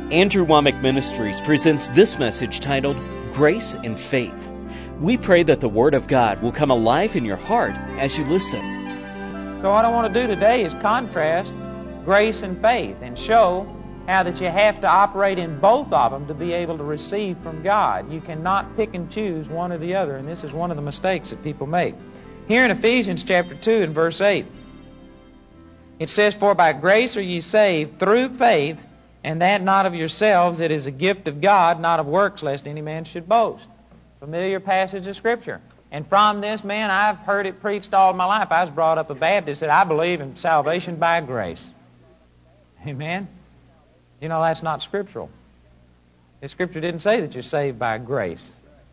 Andrew Womack Ministries presents this message titled, Grace and Faith. We pray that the Word of God will come alive in your heart as you listen. So what I want to do today is contrast grace and faith and show how that you have to operate in both of them to be able to receive from God. You cannot pick and choose one or the other, and this is one of the mistakes that people make. Here in Ephesians chapter 2 and verse 8, it says, For by grace are ye saved through faith, and that not of yourselves, it is a gift of God, not of works, lest any man should boast. Familiar passage of Scripture. And from this, man, I've heard it preached all my life. I was brought up a Baptist that I believe in salvation by grace. Amen? You know, that's not scriptural. The Scripture didn't say that you're saved by grace.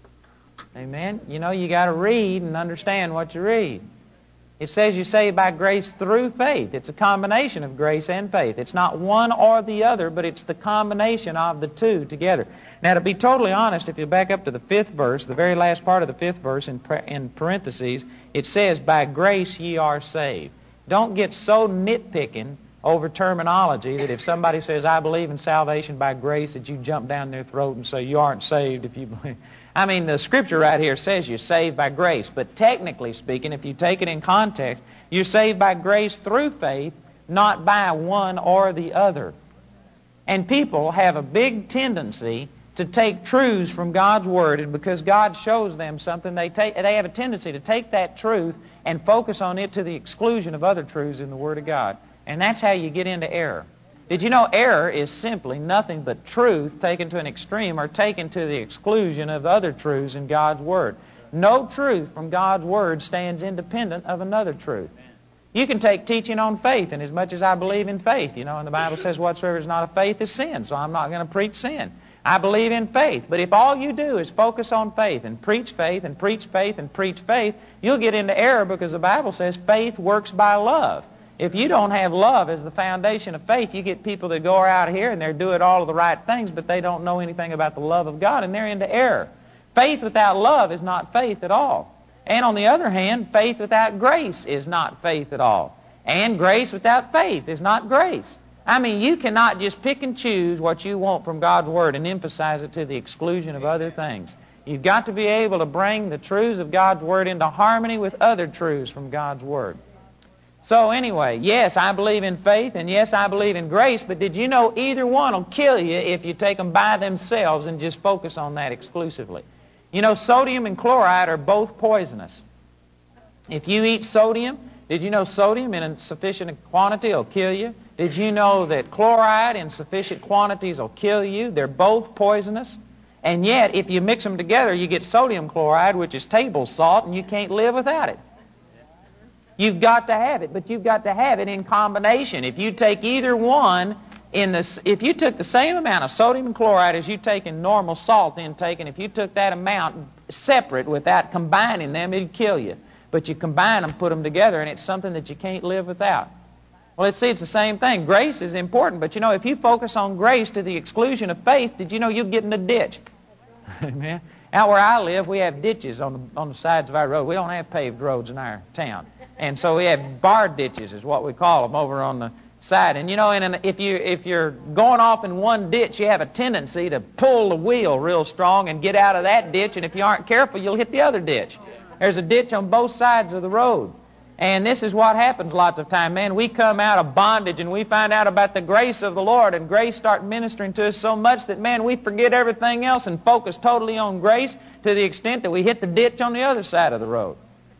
Amen? You know, you got to read and understand what you read. It says you're saved by grace through faith. It's a combination of grace and faith. It's not one or the other, but it's the combination of the two together. Now, to be totally honest, if you back up to the 5th verse, the very last part of the 5th verse in parentheses, it says, By grace ye are saved. Don't get so nitpicking over terminology that if somebody says, I believe in salvation by grace, that you jump down their throat and say, you aren't saved if you believe. I mean, the Scripture right here says you're saved by grace, but technically speaking, if you take it in context, you're saved by grace through faith, not by one or the other. And people have a big tendency to take truths from God's Word, and because God shows them something, they have a tendency to take that truth and focus on it to the exclusion of other truths in the Word of God. And that's how you get into error. Did you know error is simply nothing but truth taken to an extreme or taken to the exclusion of other truths in God's Word? No truth from God's Word stands independent of another truth. You can take teaching on faith, and as much as I believe in faith, you know, and the Bible says whatsoever is not of faith is sin, so I'm not going to preach sin. I believe in faith, but if all you do is focus on faith and preach faith and preach faith and preach faith, you'll get into error because the Bible says faith works by love. If you don't have love as the foundation of faith, you get people that go out here and they're doing all of the right things, but they don't know anything about the love of God, and they're into error. Faith without love is not faith at all. And on the other hand, faith without grace is not faith at all. And grace without faith is not grace. I mean, you cannot just pick and choose what you want from God's Word and emphasize it to the exclusion of other things. You've got to be able to bring the truths of God's Word into harmony with other truths from God's Word. So anyway, yes, I believe in faith, and yes, I believe in grace, but did you know either one will kill you if you take them by themselves and just focus on that exclusively? You know, sodium and chloride are both poisonous. If you eat sodium, did you know sodium in a sufficient quantity will kill you? Did you know that chloride in sufficient quantities will kill you? They're both poisonous. And yet, if you mix them together, you get sodium chloride, which is table salt, and you can't live without it. You've got to have it, but you've got to have it in combination. If you take either one, if you took the same amount of sodium and chloride as you take in normal salt intake, and if you took that amount separate without combining them, it'd kill you. But you combine them, put them together, and it's something that you can't live without. Well, it's the same thing. Grace is important, but you know, if you focus on grace to the exclusion of faith, did you know you'll get in a ditch? Amen. Out where I live, we have ditches on the sides of our road. We don't have paved roads in our town. And so we have bar ditches is what we call them over on the side. And you know, if you're going off in one ditch, you have a tendency to pull the wheel real strong and get out of that ditch. And if you aren't careful, you'll hit the other ditch. There's a ditch on both sides of the road. And this is what happens lots of time, man. We come out of bondage and we find out about the grace of the Lord, and grace starts ministering to us so much that, man, we forget everything else and focus totally on grace to the extent that we hit the ditch on the other side of the road.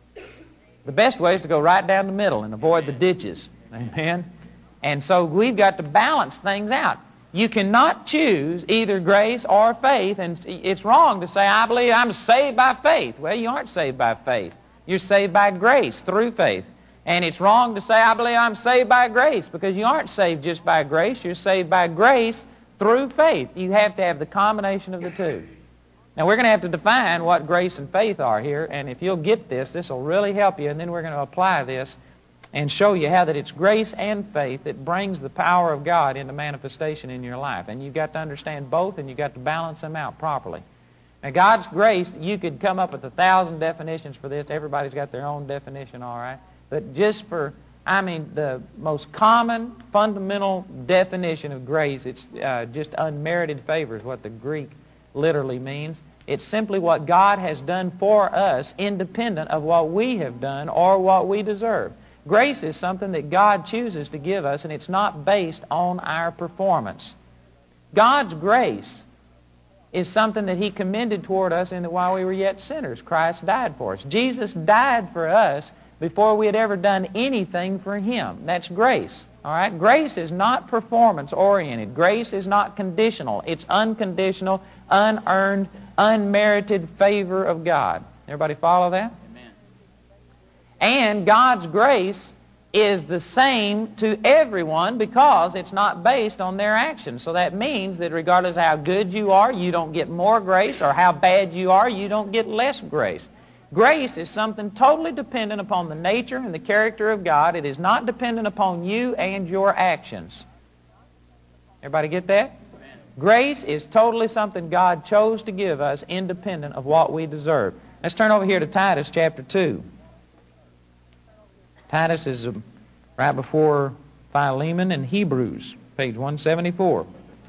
The best way is to go right down the middle and avoid the ditches. Amen? And so we've got to balance things out. You cannot choose either grace or faith, and it's wrong to say, I believe I'm saved by faith. Well, you aren't saved by faith. You're saved by grace through faith. And it's wrong to say, I believe I'm saved by grace, because you aren't saved just by grace. You're saved by grace through faith. You have to have the combination of the two. Now, we're going to have to define what grace and faith are here, and if you'll get this, this will really help you, and then we're going to apply this and show you how that it's grace and faith that brings the power of God into manifestation in your life. And you've got to understand both, and you've got to balance them out properly. Now, God's grace, you could come up with 1,000 definitions for this. Everybody's got their own definition, all right? But just for I mean, the most common, fundamental definition of grace, it's just unmerited favor is what the Greek literally means. It's simply what God has done for us, independent of what we have done or what we deserve. Grace is something that God chooses to give us, and it's not based on our performance. God's grace is something that He commended toward us in that while we were yet sinners, Christ died for us. Jesus died for us before we had ever done anything for Him. That's grace. All right? Grace is not performance-oriented. Grace is not conditional. It's unconditional, unearned, unmerited favor of God. Everybody follow that? Amen. And God's grace is the same to everyone because it's not based on their actions. So that means that regardless of how good you are, you don't get more grace, or how bad you are, you don't get less grace. Grace is something totally dependent upon the nature and the character of God. It is not dependent upon you and your actions. Everybody get that? Amen. Grace is totally something God chose to give us independent of what we deserve. Let's turn over here to Titus chapter 2. Titus is right before Philemon and Hebrews, page 174.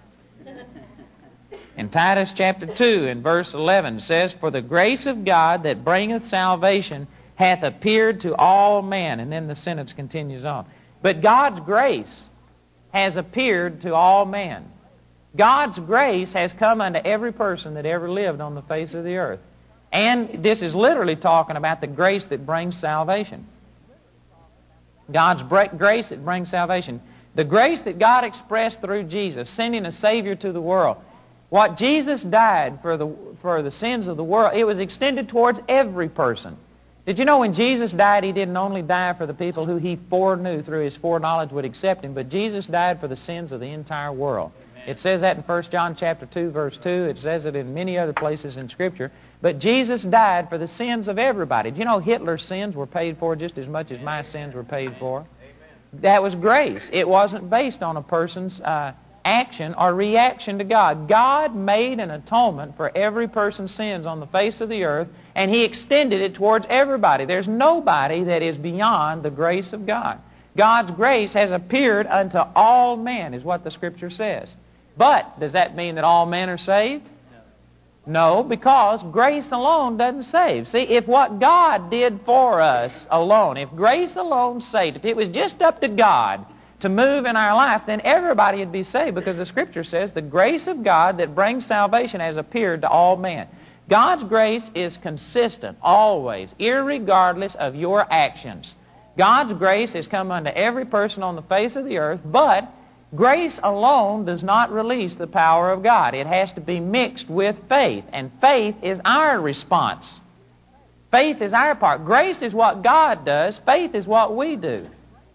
In Titus chapter 2 and verse 11 says, "For the grace of God that bringeth salvation hath appeared to all men." And then the sentence continues on. But God's grace has appeared to all men. God's grace has come unto every person that ever lived on the face of the earth. And this is literally talking about the grace that brings salvation. God's grace that brings salvation. The grace that God expressed through Jesus, sending a Savior to the world. What Jesus died for the sins of the world, it was extended towards every person. Did you know when Jesus died, He didn't only die for the people who He foreknew through His foreknowledge would accept Him, but Jesus died for the sins of the entire world. Amen. It says that in 1 John chapter 2, verse 2. It says it in many other places in Scripture. But Jesus died for the sins of everybody. Do you know Hitler's sins were paid for just as much as my sins were paid for? Amen. That was grace. It wasn't based on a person's action or reaction to God. God made an atonement for every person's sins on the face of the earth, and He extended it towards everybody. There's nobody that is beyond the grace of God. God's grace has appeared unto all men, is what the Scripture says. But does that mean that all men are saved? No, because grace alone doesn't save. See, if what God did for us alone, if grace alone saved, if it was just up to God to move in our life, then everybody would be saved, because the Scripture says the grace of God that brings salvation has appeared to all men. God's grace is consistent, always, irregardless of your actions. God's grace has come unto every person on the face of the earth, but grace alone does not release the power of God. It has to be mixed with faith, and faith is our response. Faith is our part. Grace is what God does. Faith is what we do.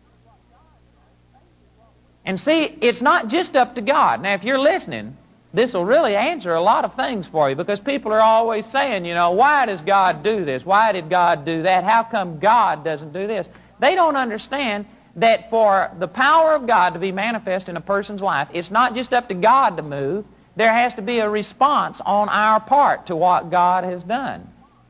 And see, it's not just up to God. Now, if you're listening, this will really answer a lot of things for you, because people are always saying, you know, why does God do this? Why did God do that? How come God doesn't do this? They don't understand that for the power of God to be manifest in a person's life, it's not just up to God to move. There has to be a response on our part to what God has done.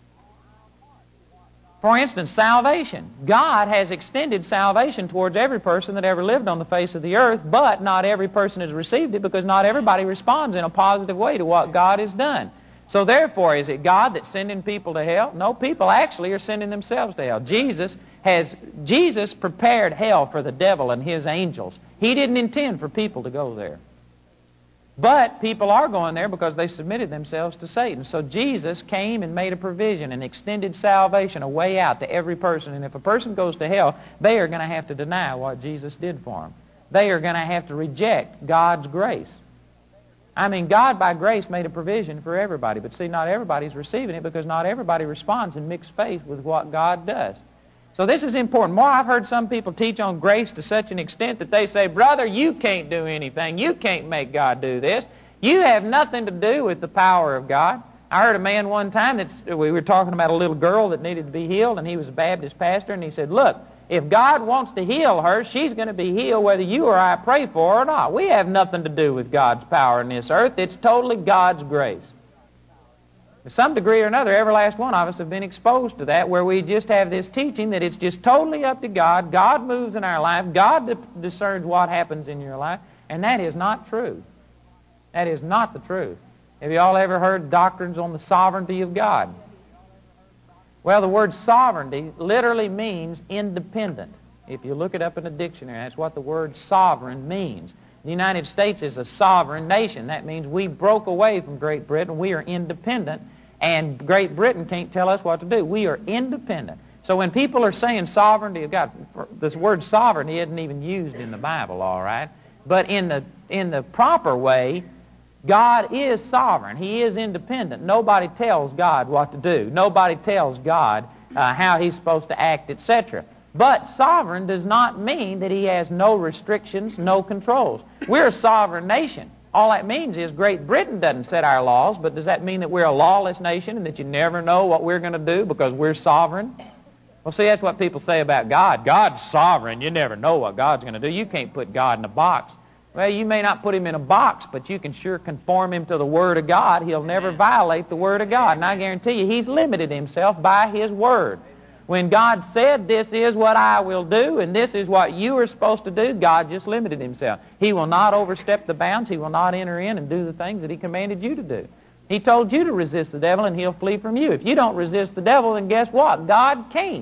For instance, salvation. God has extended salvation towards every person that ever lived on the face of the earth, but not every person has received it, because not everybody responds in a positive way to what God has done. So therefore, is it God that's sending people to hell? No, people actually are sending themselves to hell. Jesus prepared hell for the devil and his angels. He didn't intend for people to go there. But people are going there because they submitted themselves to Satan. So Jesus came and made a provision and extended salvation, a way out to every person. And if a person goes to hell, they are going to have to deny what Jesus did for them. They are going to have to reject God's grace. I mean, God by grace made a provision for everybody. But see, not everybody's receiving it, because not everybody responds in mixed faith with what God does. So this is important. More, I've heard some people teach on grace to such an extent that they say, brother, you can't do anything. You can't make God do this. You have nothing to do with the power of God. I heard a man one time we were talking about a little girl that needed to be healed, and he was a Baptist pastor, and he said, look, if God wants to heal her, she's going to be healed whether you or I pray for her or not. We have nothing to do with God's power in this earth. It's totally God's grace. To some degree or another, every last one of us have been exposed to that, where we just have this teaching that it's just totally up to God. God moves in our life. God discerns what happens in your life. And that is not true. That is not the truth. Have you all ever heard doctrines on the sovereignty of God? Well, the word sovereignty literally means independent. If you look it up in a dictionary, that's what the word sovereign means. The United States is a sovereign nation. That means we broke away from Great Britain. We are independent, and Great Britain can't tell us what to do. We are independent. So when people are saying sovereignty of God, this word sovereignty isn't even used in the Bible, all right? But in the proper way, God is sovereign. He is independent. Nobody tells God what to do. Nobody tells God how He's supposed to act, etc. But sovereign does not mean that He has no restrictions, no controls. We're a sovereign nation. All that means is Great Britain doesn't set our laws, but does that mean that we're a lawless nation and that you never know what we're going to do because we're sovereign? Well, see, that's what people say about God. God's sovereign. You never know what God's going to do. You can't put God in a box. Well, you may not put Him in a box, but you can sure conform Him to the Word of God. He'll never violate the Word of God. And I guarantee you, He's limited Himself by His Word. When God said, this is what I will do, and this is what you are supposed to do, God just limited Himself. He will not overstep the bounds. He will not enter in and do the things that He commanded you to do. He told you to resist the devil, and he'll flee from you. If you don't resist the devil, then guess what? God can't.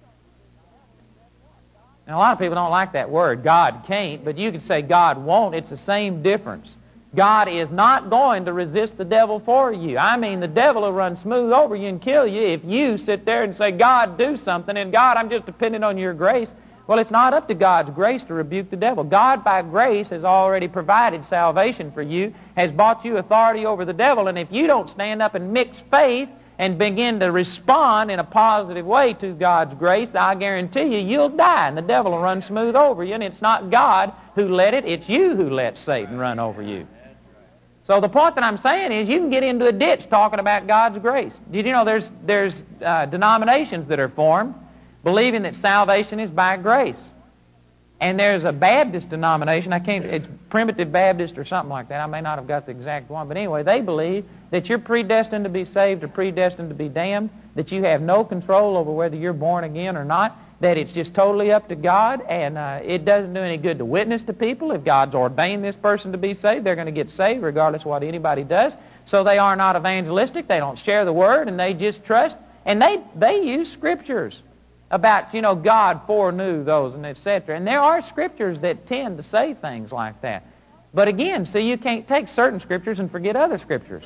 Now, a lot of people don't like that word, God can't, but you can say God won't. It's the same difference. God is not going to resist the devil for you. I mean, the devil will run smooth over you and kill you if you sit there and say, God, do something, and God, I'm just depending on your grace. Well, it's not up to God's grace to rebuke the devil. God, by grace, has already provided salvation for you, has bought you authority over the devil, and if you don't stand up and mix faith and begin to respond in a positive way to God's grace, I guarantee you, you'll die, and the devil will run smooth over you, and it's not God who let it, it's you who let Satan run over you. So the point that I'm saying is you can get into a ditch talking about God's grace. Did you know there's denominations that are formed believing that salvation is by grace? And there's a Baptist denomination, it's Primitive Baptist or something like that. I may not have got the exact one. But anyway, they believe that you're predestined to be saved or predestined to be damned, that you have no control over whether you're born again or not, that it's just totally up to God, and it doesn't do any good to witness to people. If God's ordained this person to be saved, they're going to get saved regardless of what anybody does. So they are not evangelistic. They don't share the Word, and they just trust. And they use Scriptures about, God foreknew those and etc. And there are Scriptures that tend to say things like that. But again, see, you can't take certain Scriptures and forget other Scriptures.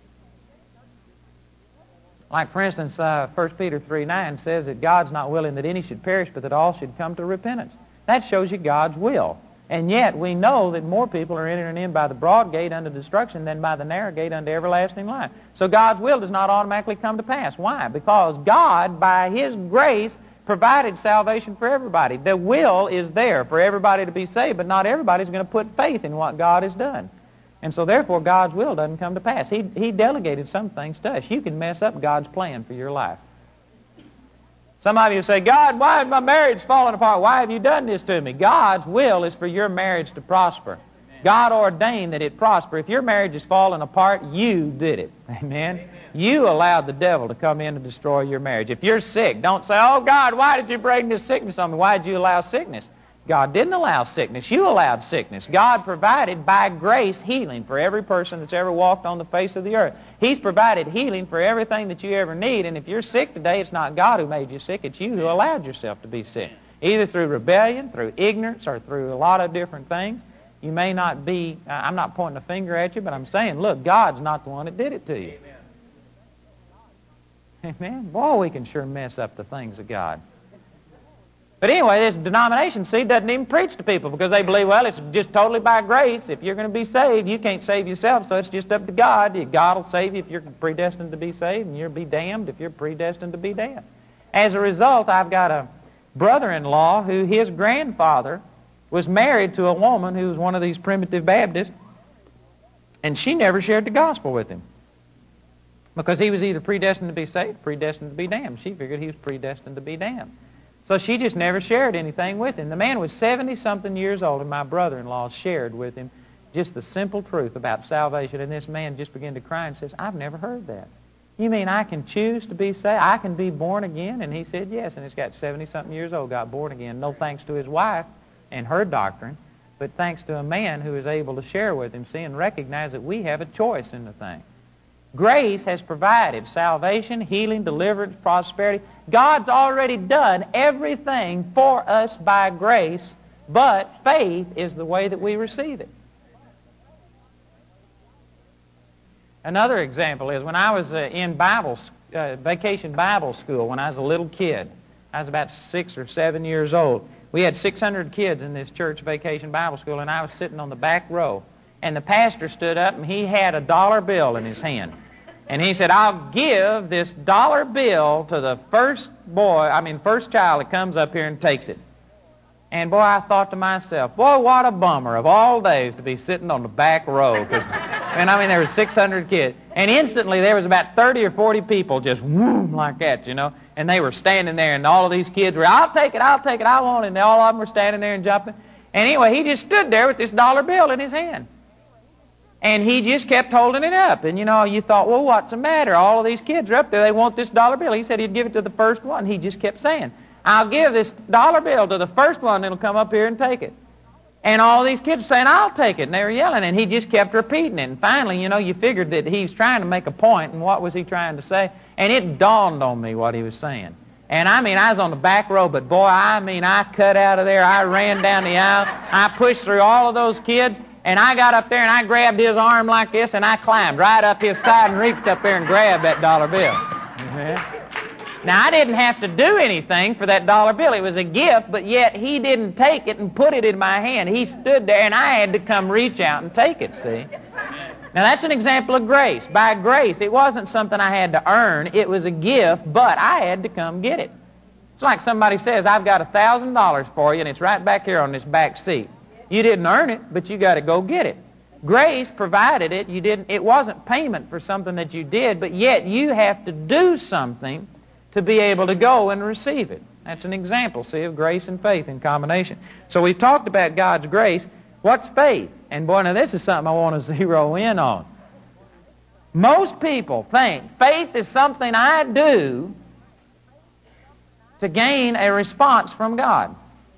Like, for instance, 1 Peter 3:9 says that God's not willing that any should perish, but that all should come to repentance. That shows you God's will. And yet we know that more people are entering in by the broad gate unto destruction than by the narrow gate unto everlasting life. So God's will does not automatically come to pass. Why? Because God, by His grace, provided salvation for everybody. The will is there for everybody to be saved, but not everybody's going to put faith in what God has done. And so therefore God's will doesn't come to pass. He delegated some things to us. You can mess up God's plan for your life. Some of you say, God, why is my marriage falling apart? Why have you done this to me? God's will is for your marriage to prosper. God ordained that it prosper. If your marriage is falling apart, you did it. Amen? You allowed the devil to come in and destroy your marriage. If you're sick, don't say, oh, God, why did you bring this sickness on me? Why did you allow sickness? God didn't allow sickness. You allowed sickness. God provided by grace healing for every person that's ever walked on the face of the earth. He's provided healing for everything that you ever need. And if you're sick today, it's not God who made you sick. It's you who allowed yourself to be sick. Either through rebellion, through ignorance, or through a lot of different things. You may not be, I'm not pointing a finger at you, but I'm saying, look, God's not the one that did it to you. Amen. Boy, we can sure mess up the things of God. But anyway, this denomination, see, doesn't even preach to people because they believe, well, it's just totally by grace. If you're going to be saved, you can't save yourself, so it's just up to God. God will save you if you're predestined to be saved, and you'll be damned if you're predestined to be damned. As a result, I've got a brother-in-law who his grandfather was married to a woman who was one of these Primitive Baptists, and she never shared the gospel with him because he was either predestined to be saved, predestined to be damned. She figured he was predestined to be damned. So she just never shared anything with him. The man was 70-something years old, and my brother-in-law shared with him just the simple truth about salvation. And this man just began to cry and says, I've never heard that. You mean I can choose to be saved? I can be born again? And he said yes, and he's got 70-something years old, got born again. No thanks to his wife and her doctrine, but thanks to a man who is able to share with him, see, and recognize that we have a choice in the thing. Grace has provided salvation, healing, deliverance, prosperity. God's already done everything for us by grace, but faith is the way that we receive it. Another example is when I was in vacation Bible school when I was a little kid. I was about 6 or 7 years old. We had 600 kids in this church vacation Bible school, and I was sitting on the back row. And the pastor stood up, and he had a dollar bill in his hand. And he said, I'll give this dollar bill to the first child that comes up here and takes it. And boy, I thought to myself, boy, what a bummer of all days to be sitting on the back row. There were 600 kids. And instantly there was about 30 or 40 people just whoom like that, And they were standing there, and all of these kids were, I'll take it, I want it. And all of them were standing there and jumping. And anyway, he just stood there with this dollar bill in his hand. And he just kept holding it up. And, you thought, well, what's the matter? All of these kids are up there. They want this dollar bill. He said he'd give it to the first one. He just kept saying, I'll give this dollar bill to the first one that'll come up here and take it. And all these kids were saying, I'll take it. And they were yelling. And he just kept repeating it. And finally, you figured that he was trying to make a point. And what was he trying to say? And it dawned on me what he was saying. And I was on the back row. But boy, I cut out of there. I ran down the aisle. I pushed through all of those kids. And I got up there and I grabbed his arm like this, and I climbed right up his side and reached up there and grabbed that dollar bill. Now, I didn't have to do anything for that dollar bill. It was a gift, but yet he didn't take it and put it in my hand. He stood there, and I had to come reach out and take it, see? Now, that's an example of grace. By grace, it wasn't something I had to earn. It was a gift, but I had to come get it. It's like somebody says, I've got $1,000 for you, and it's right back here on this back seat. You didn't earn it, but you got to go get it. Grace provided it. It wasn't payment for something that you did, but yet you have to do something to be able to go and receive it. That's an example, see, of grace and faith in combination. So we've talked about God's grace. What's faith? And boy, now this is something I want to zero in on. Most people think faith is something I do to gain a response from God.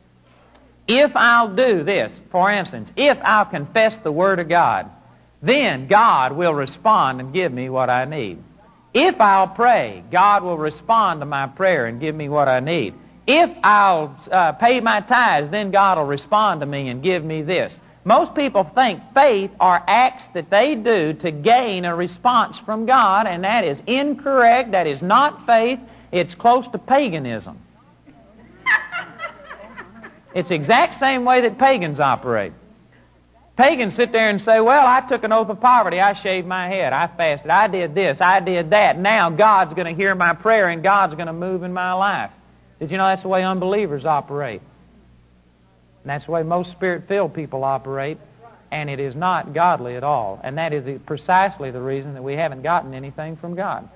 If I'll do this, for instance, if I'll confess the Word of God, then God will respond and give me what I need. If I'll pray, God will respond to my prayer and give me what I need. If I'll pay my tithes, then God will respond to me and give me this. Most people think faith are acts that they do to gain a response from God, and that is incorrect. That is not faith. It's close to paganism. It's the exact same way that pagans operate. Pagans sit there and say, well, I took an oath of poverty. I shaved my head. I fasted. I did this. I did that. Now God's going to hear my prayer and God's going to move in my life. Did you know that's the way unbelievers operate? And that's the way most Spirit-filled people operate, and it is not godly at all. And that is precisely the reason that we haven't gotten anything from God.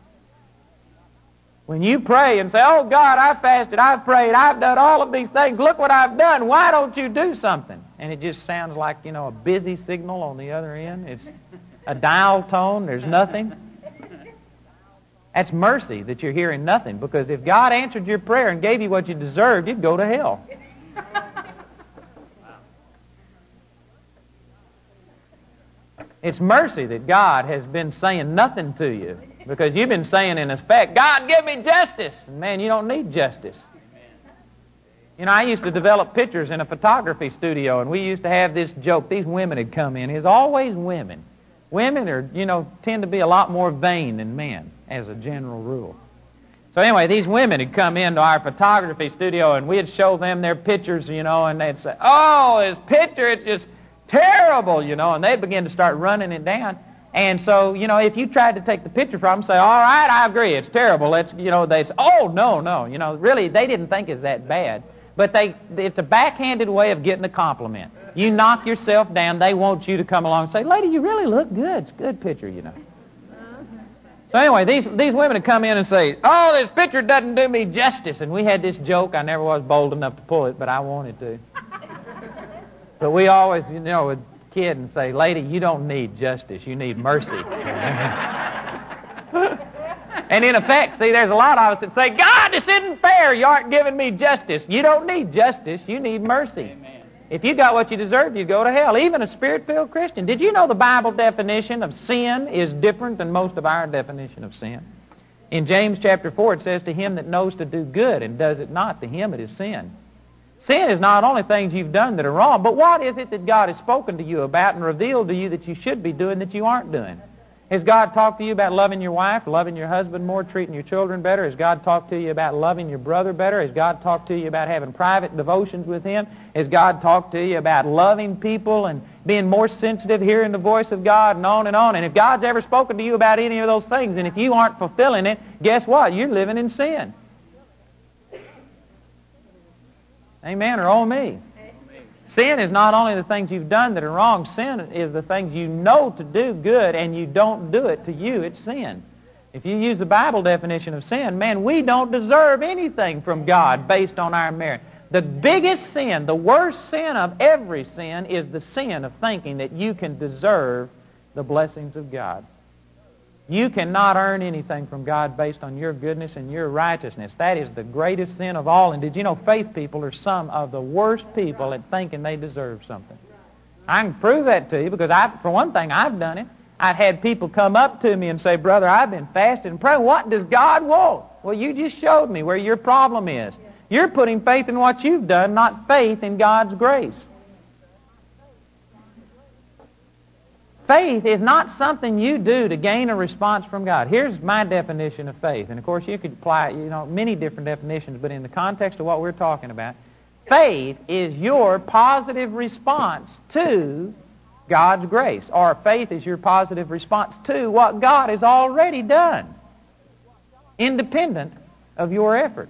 When you pray and say, oh, God, I fasted, I've prayed, I've done all of these things, look what I've done, why don't you do something? And it just sounds like, a busy signal on the other end. It's a dial tone, there's nothing. That's mercy that you're hearing nothing, because if God answered your prayer and gave you what you deserved, you'd go to hell. It's mercy that God has been saying nothing to you, because you've been saying in effect, God, give me justice. And man, you don't need justice. I used to develop pictures in a photography studio, and we used to have this joke. These women had come in. It's always women. Women are, tend to be a lot more vain than men, as a general rule. So anyway, these women had come into our photography studio, and we'd show them their pictures, and they'd say, oh, this picture, it's just terrible, and they'd begin to start running it down. And so, if you tried to take the picture from them, say, all right, I agree, it's terrible. They'd say, oh, no. Really, they didn't think it's that bad. But it's a backhanded way of getting a compliment. You knock yourself down, they want you to come along and say, lady, you really look good. It's a good picture, So anyway, these women would come in and say, oh, this picture doesn't do me justice. And we had this joke. I never was bold enough to pull it, but I wanted to. But we always, would kid and say, lady, you don't need justice. You need mercy. And in effect, see, there's a lot of us that say, God, this isn't fair. You aren't giving me justice. You don't need justice. You need mercy. Amen. If you got what you deserved, you'd go to hell. Even a Spirit-filled Christian. Did you know the Bible definition of sin is different than most of our definition of sin? In James chapter 4, it says, to him that knows to do good and does it not, to him it is sin. Sin is not only things you've done that are wrong, but what is it that God has spoken to you about and revealed to you that you should be doing that you aren't doing? Has God talked to you about loving your wife, loving your husband more, treating your children better? Has God talked to you about loving your brother better? Has God talked to you about having private devotions with Him? Has God talked to you about loving people and being more sensitive, hearing the voice of God, and on and on? And if God's ever spoken to you about any of those things, and if you aren't fulfilling it, guess what? You're living in sin. Amen, or oh me. Sin is not only the things you've done that are wrong. Sin is the things you know to do good and you don't do it. To you, it's sin. If you use the Bible definition of sin, man, we don't deserve anything from God based on our merit. The biggest sin, the worst sin of every sin, is the sin of thinking that you can deserve the blessings of God. You cannot earn anything from God based on your goodness and your righteousness. That is the greatest sin of all. And did you know faith people are some of the worst people at thinking they deserve something? I can prove that to you because, for one thing, I've done it. I've had people come up to me and say, brother, I've been fasting and praying. What does God want? Well, you just showed me where your problem is. You're putting faith in what you've done, not faith in God's grace. Faith is not something you do to gain a response from God. Here's my definition of faith. And of course you could apply many different definitions, but in the context of what we're talking about, faith is your positive response to God's grace. Or faith is your positive response to what God has already done, independent of your effort.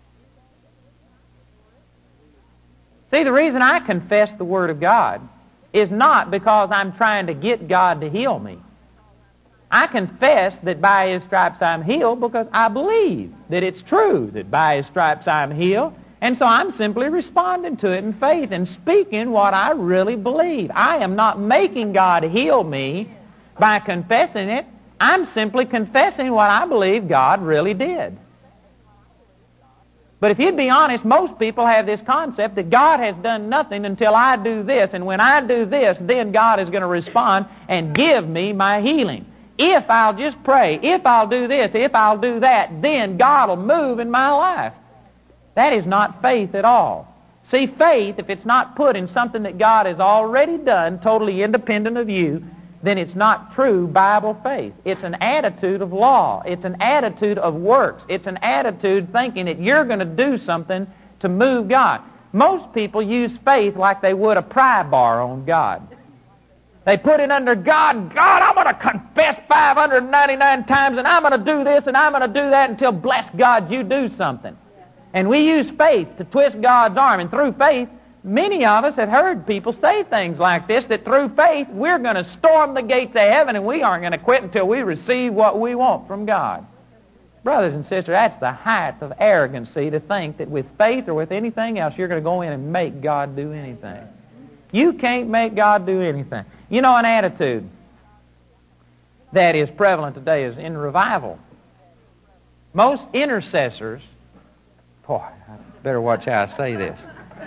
See, the reason I confess the Word of God is not because I'm trying to get God to heal me. I confess that by His stripes I'm healed because I believe that it's true that by His stripes I'm healed, and so I'm simply responding to it in faith and speaking what I really believe. I am not making God heal me by confessing it. I'm simply confessing what I believe God really did. But if you'd be honest, most people have this concept that God has done nothing until I do this, and when I do this, then God is going to respond and give me my healing. If I'll just pray, if I'll do this, if I'll do that, then God will move in my life. That is not faith at all. See, faith, if it's not put in something that God has already done, totally independent of you, then it's not true Bible faith. It's an attitude of law. It's an attitude of works. It's an attitude thinking that you're going to do something to move God. Most people use faith like they would a pry bar on God. They put it under God. God, I'm going to confess 599 times, and I'm going to do this, and I'm going to do that until, bless God, you do something. And we use faith to twist God's arm. And through faith, many of us have heard people say things like this, that through faith we're going to storm the gates of heaven and we aren't going to quit until we receive what we want from God. Brothers and sisters, that's the height of arrogancy to think that with faith or with anything else you're going to go in and make God do anything. You can't make God do anything. You know, an attitude that is prevalent today is in revival. Most intercessors, boy, I better watch how I say this.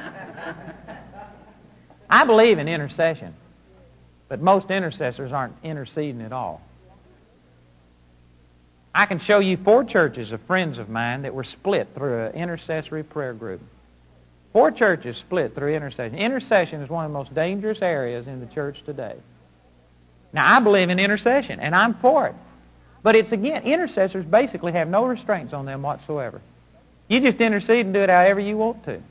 I believe in intercession, but most intercessors aren't interceding at all. I can show you 4 churches of friends of mine that were split through an intercessory prayer group. 4 churches split through intercession. Intercession is one of the most dangerous areas in the church today. Now, I believe in intercession, and I'm for it. But it's, again, intercessors basically have no restraints on them whatsoever. You just intercede and do it however you want to.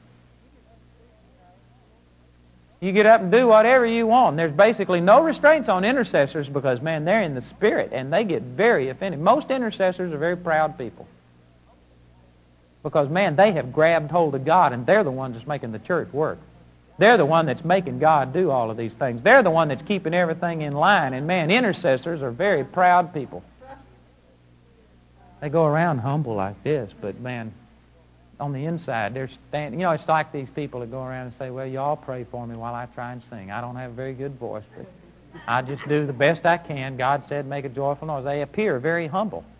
You get up and do whatever you want. There's basically no restraints on intercessors because, man, they're in the Spirit, and they get very offended. Most intercessors are very proud people because, man, they have grabbed hold of God, and they're the ones that's making the church work. They're the one that's making God do all of these things. They're the one that's keeping everything in line, and, man, intercessors are very proud people. They go around humble like this, but, man, on the inside, they're standing. You know, it's like these people that go around and say, well, you all pray for me while I try and sing. I don't have a very good voice, but I just do the best I can. God said make a joyful noise. They appear very humble.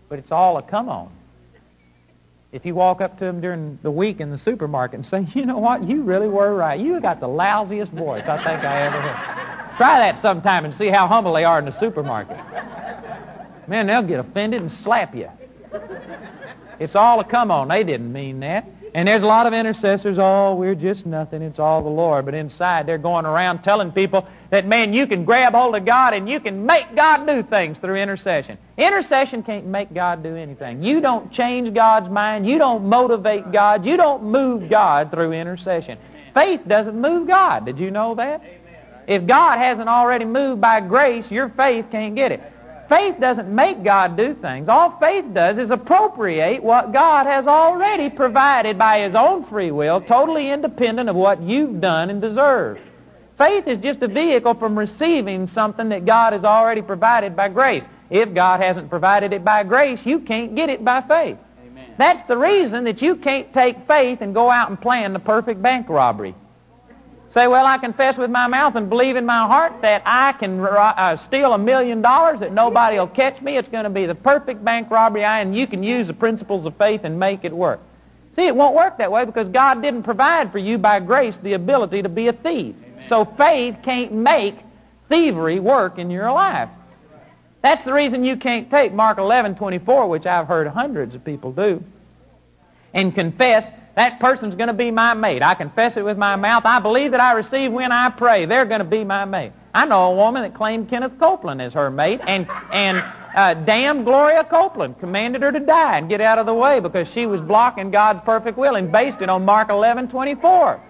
but it's all a come on. If you walk up to them during the week in the supermarket and say, you know what, you really were right. You got the lousiest voice I think I ever heard. Try that sometime and see how humble they are in the supermarket. Man, they'll get offended and slap you. It's all a come on. They didn't mean that. And there's a lot of intercessors, oh, we're just nothing, it's all the Lord. But inside they're going around telling people that, man, you can grab hold of God and you can make God do things through intercession. Intercession can't make God do anything. You don't change God's mind. You don't motivate God. You don't move God through intercession. Faith doesn't move God. Did you know that? If God hasn't already moved by grace, your faith can't get it. Faith doesn't make God do things. All faith does is appropriate what God has already provided by His own free will, totally independent of what you've done and deserved. Faith is just a vehicle from receiving something that God has already provided by grace. If God hasn't provided it by grace, you can't get it by faith. Amen. That's the reason that you can't take faith and go out and plan the perfect bank robbery. Say, well, I confess with my mouth and believe in my heart that I can steal $1 million, that nobody will catch me. It's going to be the perfect bank robbery, and you can use the principles of faith and make it work. See, it won't work that way because God didn't provide for you by grace the ability to be a thief. Amen. So faith can't make thievery work in your life. That's the reason you can't take Mark 11:24, which I've heard hundreds of people do, and confess, that person's going to be my mate. I confess it with my mouth. I believe that I receive when I pray. They're going to be my mate. I know a woman that claimed Kenneth Copeland as her mate, and damn Gloria Copeland commanded her to die and get out of the way because she was blocking God's perfect will and based it on Mark 11:24.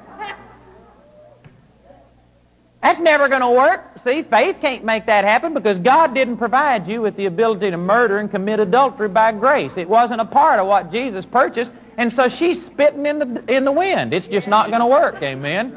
That's never going to work. See, faith can't make that happen because God didn't provide you with the ability to murder and commit adultery by grace. It wasn't a part of what Jesus purchased. And so she's spitting in the wind. It's just not going to work, amen?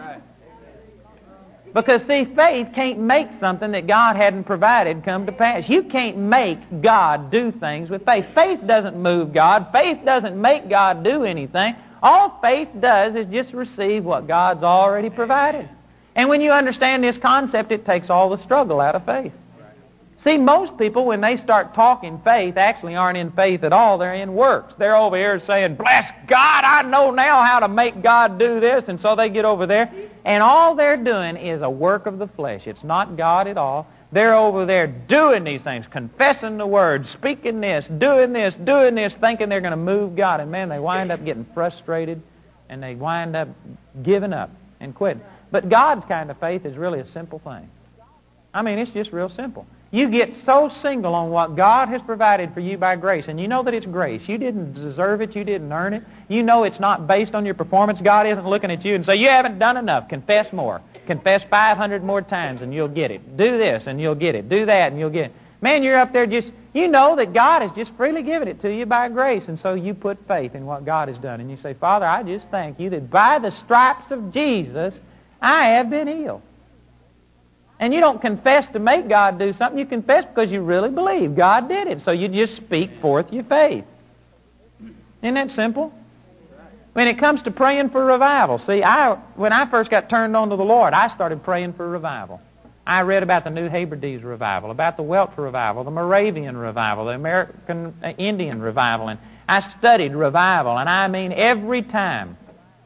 Because, see, faith can't make something that God hadn't provided come to pass. You can't make God do things with faith. Faith doesn't move God. Faith doesn't make God do anything. All faith does is just receive what God's already provided. And when you understand this concept, it takes all the struggle out of faith. See, most people, when they start talking faith, actually aren't in faith at all. They're in works. They're over here saying, bless God, I know now how to make God do this. And so they get over there, and all they're doing is a work of the flesh. It's not God at all. They're over there doing these things, confessing the Word, speaking this, thinking they're going to move God. And man, they wind up getting frustrated, and they wind up giving up and quitting. But God's kind of faith is really a simple thing. I mean, it's just real simple. You get so single on what God has provided for you by grace, and you know that it's grace. You didn't deserve it. You didn't earn it. You know it's not based on your performance. God isn't looking at you and say, you haven't done enough. Confess more. Confess 500 more times and you'll get it. Do this and you'll get it. Do that and you'll get it. Man, you're up there just, you know that God has just freely given it to you by grace, and so you put faith in what God has done. And you say, Father, I just thank you that by the stripes of Jesus, I have been healed. And you don't confess to make God do something. You confess because you really believe God did it. So you just speak forth your faith. Isn't that simple? When it comes to praying for revival, see, when I first got turned on to the Lord, I started praying for revival. I read about the New Hebrides revival, about the Welsh revival, the Moravian revival, the American Indian revival, and I studied revival. And I mean, every time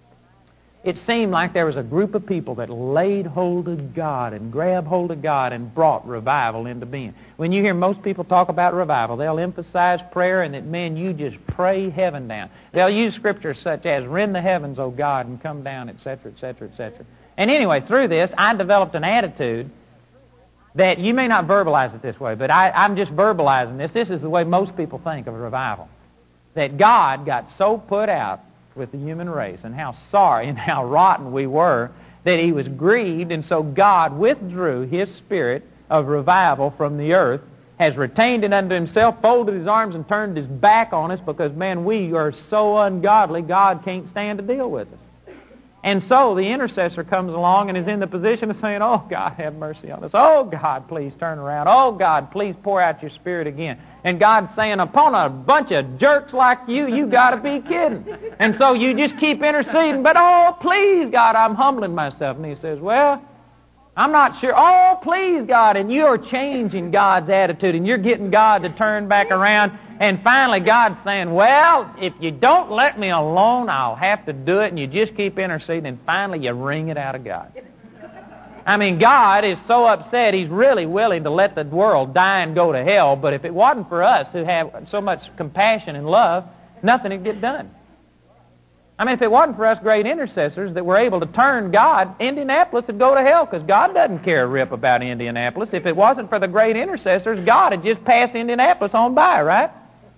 it seemed like there was a group of people that laid hold of God and grabbed hold of God and brought revival into being. When you hear most people talk about revival, they'll emphasize prayer and that, man, you just pray heaven down. They'll use scriptures such as, rend the heavens, O God, and come down, etc., etc., etc. And anyway, through this, I developed an attitude that you may not verbalize it this way, but I'm just verbalizing this. This is the way most people think of revival. That God got so put out with the human race and how sorry and how rotten we were that He was grieved, and so God withdrew His spirit of revival from the earth, has retained it unto Himself, folded His arms and turned His back on us because, man, we are so ungodly, God can't stand to deal with us. And so the intercessor comes along and is in the position of saying, oh, God, have mercy on us. Oh, God, please turn around. Oh, God, please pour out your Spirit again. And God's saying, upon a bunch of jerks like you got to be kidding. And so you just keep interceding. But, oh, please, God, I'm humbling myself. And He says, well, I'm not sure. Oh, please, God. And you're changing God's attitude, and you're getting God to turn back around. And finally, God's saying, well, if you don't let me alone, I'll have to do it. And you just keep interceding, and finally you wring it out of God. I mean, God is so upset, He's really willing to let the world die and go to hell. But if it wasn't for us who have so much compassion and love, nothing would get done. I mean, if it wasn't for us great intercessors that were able to turn God, Indianapolis would go to hell, because God doesn't care a rip about Indianapolis. If it wasn't for the great intercessors, God would just pass Indianapolis on by, right?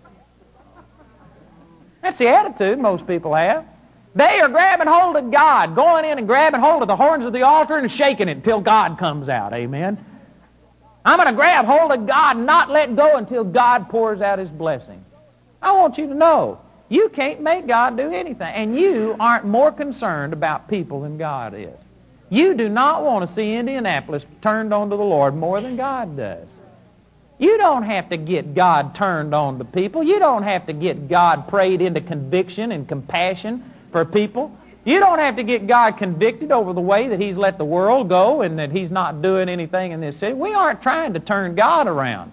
That's the attitude most people have. They are grabbing hold of God, going in and grabbing hold of the horns of the altar and shaking it until God comes out. Amen? I'm going to grab hold of God and not let go until God pours out His blessing. I want you to know, you can't make God do anything, and you aren't more concerned about people than God is. You do not want to see Indianapolis turned on to the Lord more than God does. You don't have to get God turned on to people. You don't have to get God prayed into conviction and compassion for people. You don't have to get God convicted over the way that He's let the world go and that He's not doing anything in this city. We aren't trying to turn God around.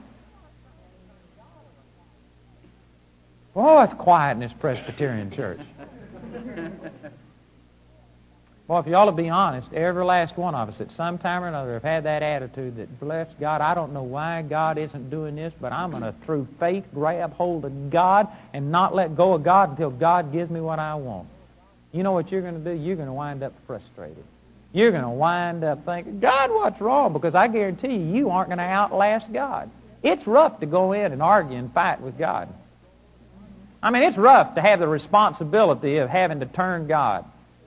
Oh, it's quiet in this Presbyterian church. Well, if you ought to be honest, every last one of us at some time or another have had that attitude that, bless God, I don't know why God isn't doing this, but I'm going to, through faith, grab hold of God and not let go of God until God gives me what I want. You know what you're going to do? You're going to wind up frustrated. You're going to wind up thinking, God, what's wrong? Because I guarantee you aren't going to outlast God. It's rough to go in and argue and fight with God. I mean, it's rough to have the responsibility of having to turn God.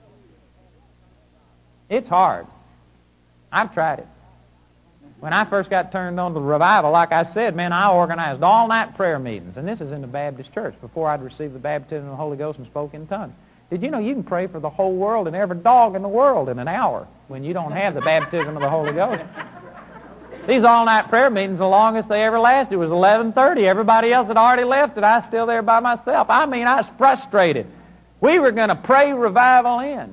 It's hard. I've tried it. When I first got turned on to the revival, like I said, man, I organized all-night prayer meetings. And this is in the Baptist church before I'd received the baptism of the Holy Ghost and spoke in tongues. Did you know you can pray for the whole world and every dog in the world in an hour when you don't have the baptism of the Holy Ghost? These all-night prayer meetings, the longest they ever lasted was 11:30. Everybody else had already left, and I was still there by myself. I mean, I was frustrated. We were going to pray revival in.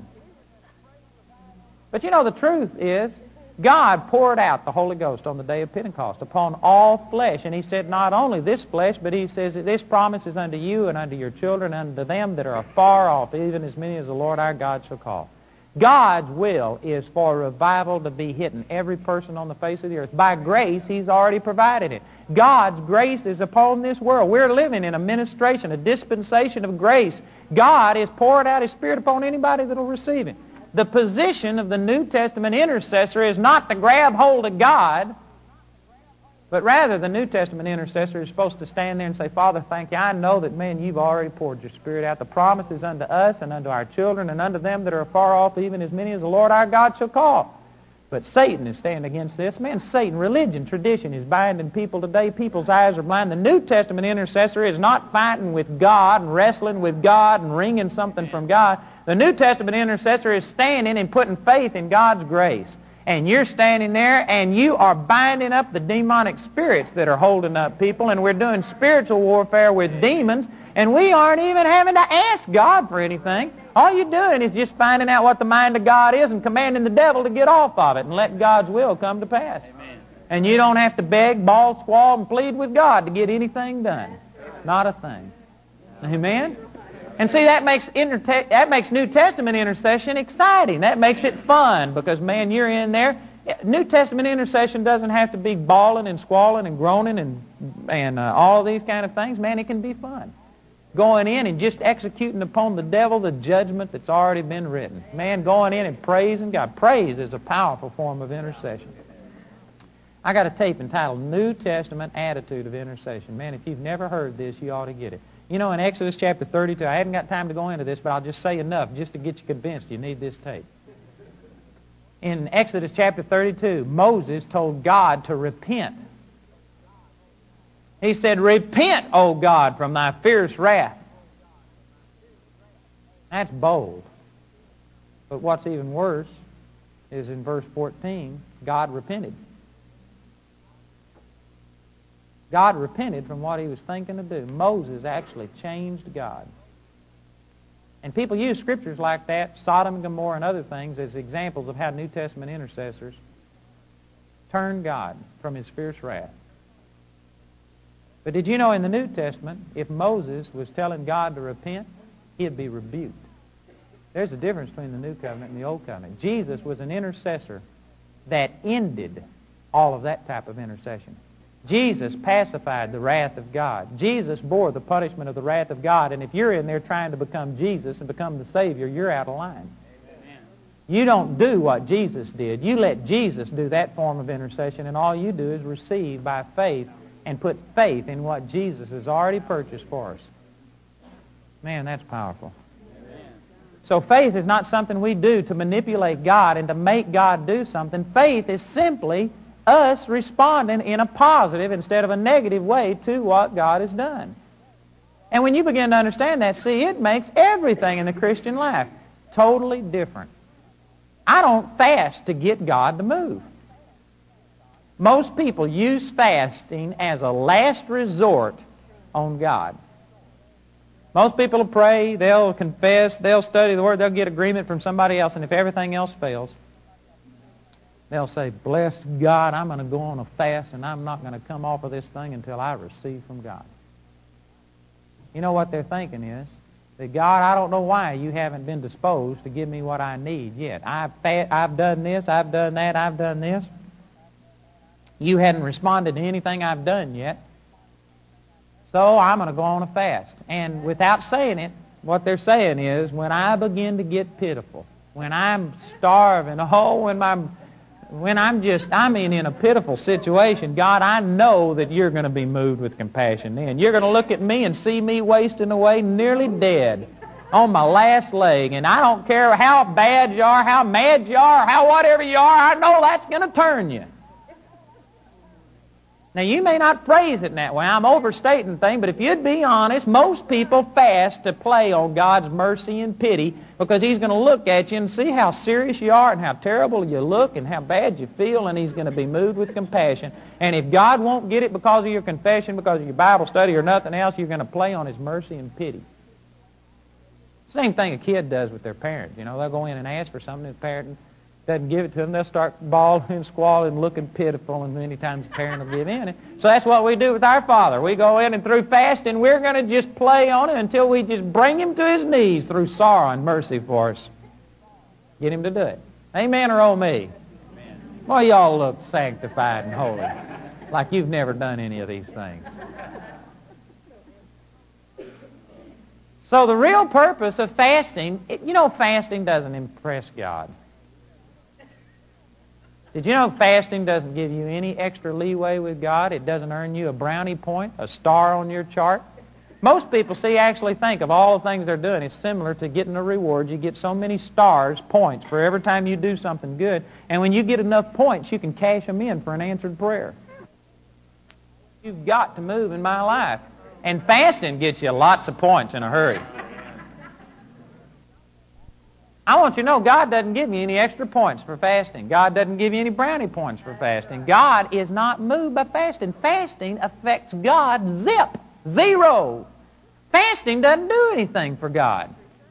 But you know, the truth is, God poured out the Holy Ghost on the day of Pentecost upon all flesh. And He said, not only this flesh, but He says that this promise is unto you and unto your children and unto them that are afar off, even as many as the Lord our God shall call. God's will is for revival to be hitting every person on the face of the earth. By grace, He's already provided it. God's grace is upon this world. We're living in a ministration, a dispensation of grace. God is pouring out His Spirit upon anybody that will receive it. The position of the New Testament intercessor is not to grab hold of God, but rather the New Testament intercessor is supposed to stand there and say, Father, thank you. I know that, man, you've already poured your Spirit out. The promise is unto us and unto our children and unto them that are far off, even as many as the Lord our God shall call. But Satan is standing against this. Man, Satan, religion, tradition is binding people today. People's eyes are blind. The New Testament intercessor is not fighting with God and wrestling with God and wringing something from God. The New Testament intercessor is standing and putting faith in God's grace. And you're standing there and you are binding up the demonic spirits that are holding up people, and we're doing spiritual warfare with demons, and we aren't even having to ask God for anything. All you're doing is just finding out what the mind of God is and commanding the devil to get off of it and let God's will come to pass. Amen. And you don't have to beg, bawl, squall, and plead with God to get anything done. Not a thing. Amen? And see, that makes New Testament intercession exciting. That makes it fun because, man, you're in there. New Testament intercession doesn't have to be bawling and squalling and groaning and all these kind of things. Man, it can be fun. Going in and just executing upon the devil the judgment that's already been written. Man, going in and praising God. Praise is a powerful form of intercession. I got a tape entitled New Testament Attitude of Intercession. Man, if you've never heard this, you ought to get it. You know, in Exodus chapter 32, I hadn't got time to go into this, but I'll just say enough just to get you convinced you need this tape. In Exodus chapter 32, Moses told God to repent. He said, repent, O God, from thy fierce wrath. That's bold. But what's even worse is in verse 14, God repented. God repented from what he was thinking to do. Moses actually changed God. And people use scriptures like that, Sodom and Gomorrah and other things, as examples of how New Testament intercessors Turn God from His fierce wrath. But did you know in the New Testament, if Moses was telling God to repent, he'd be rebuked. There's a difference between the New Covenant and the Old Covenant. Jesus was an intercessor that ended all of that type of intercession. Jesus pacified the wrath of God. Jesus bore the punishment of the wrath of God, and if you're in there trying to become Jesus and become the Savior, you're out of line. Amen. You don't do what Jesus did. You let Jesus do that form of intercession, and all you do is receive by faith and put faith in what Jesus has already purchased for us. Man, that's powerful. Amen. So faith is not something we do to manipulate God and to make God do something. Faith is simply us responding in a positive instead of a negative way to what God has done. And when you begin to understand that, see, it makes everything in the Christian life totally different. I don't fast to get God to move. Most people use fasting as a last resort on God. Most people will pray, they'll confess, they'll study the Word, they'll get agreement from somebody else, and if everything else fails, they'll say, bless God, I'm going to go on a fast and I'm not going to come off of this thing until I receive from God. You know what they're thinking is, that God, I don't know why you haven't been disposed to give me what I need yet. I've done this, I've done that, I've done this. You hadn't responded to anything I've done yet. So I'm going to go on a fast. And without saying it, what they're saying is, when I begin to get pitiful, when I'm starving, when I'm in a pitiful situation, God, I know that you're going to be moved with compassion then. You're going to look at me and see me wasting away nearly dead on my last leg. And I don't care how bad you are, how mad you are, how whatever you are, I know that's going to turn you. Now, you may not phrase it in that way. I'm overstating the thing, but if you'd be honest, most people fast to play on God's mercy and pity because He's going to look at you and see how serious you are and how terrible you look and how bad you feel, and He's going to be moved with compassion. And if God won't get it because of your confession, because of your Bible study or nothing else, you're going to play on His mercy and pity. Same thing a kid does with their parents. You know, they'll go in and ask for something, and the parent doesn't give it to them, they'll start bawling and squalling, looking pitiful, and many times the parent will give in. So that's what we do with our Father. We go in and through fasting, we're going to just play on it until we just bring Him to His knees through sorrow and mercy for us. Get Him to do it. Amen or oh me? Amen. Well, y'all look sanctified and holy, like you've never done any of these things. So the real purpose of fasting, fasting doesn't impress God. Did you know fasting doesn't give you any extra leeway with God? It doesn't earn you a brownie point, a star on your chart. Most people actually think of all the things they're doing. It's similar to getting a reward. You get so many stars, points, for every time you do something good. And when you get enough points, you can cash them in for an answered prayer. You've got to move in my life. And fasting gets you lots of points in a hurry. I want you to know God doesn't give you any extra points for fasting. God doesn't give you any brownie points for fasting. God is not moved by fasting. Fasting affects God zero. Fasting doesn't do anything for God.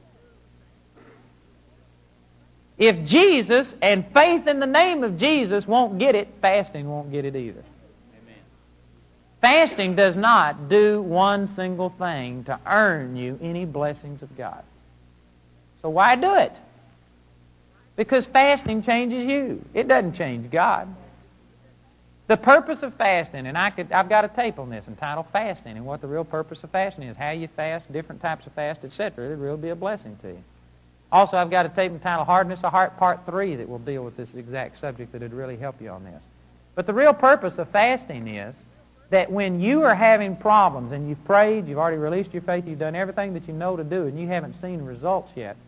If Jesus and faith in the name of Jesus won't get it, fasting won't get it either. Amen. Fasting does not do one single thing to earn you any blessings of God. So why do it? Because fasting changes you. It doesn't change God. The purpose of fasting, and I've got a tape on this entitled Fasting, and what the real purpose of fasting is, how you fast, different types of fast, etc. It'll really be a blessing to you. Also, I've got a tape entitled Hardness of Heart Part 3 that will deal with this exact subject that would really help you on this. But the real purpose of fasting is that when you are having problems and you've prayed, you've already released your faith, you've done everything that you know to do, and you haven't seen results yet,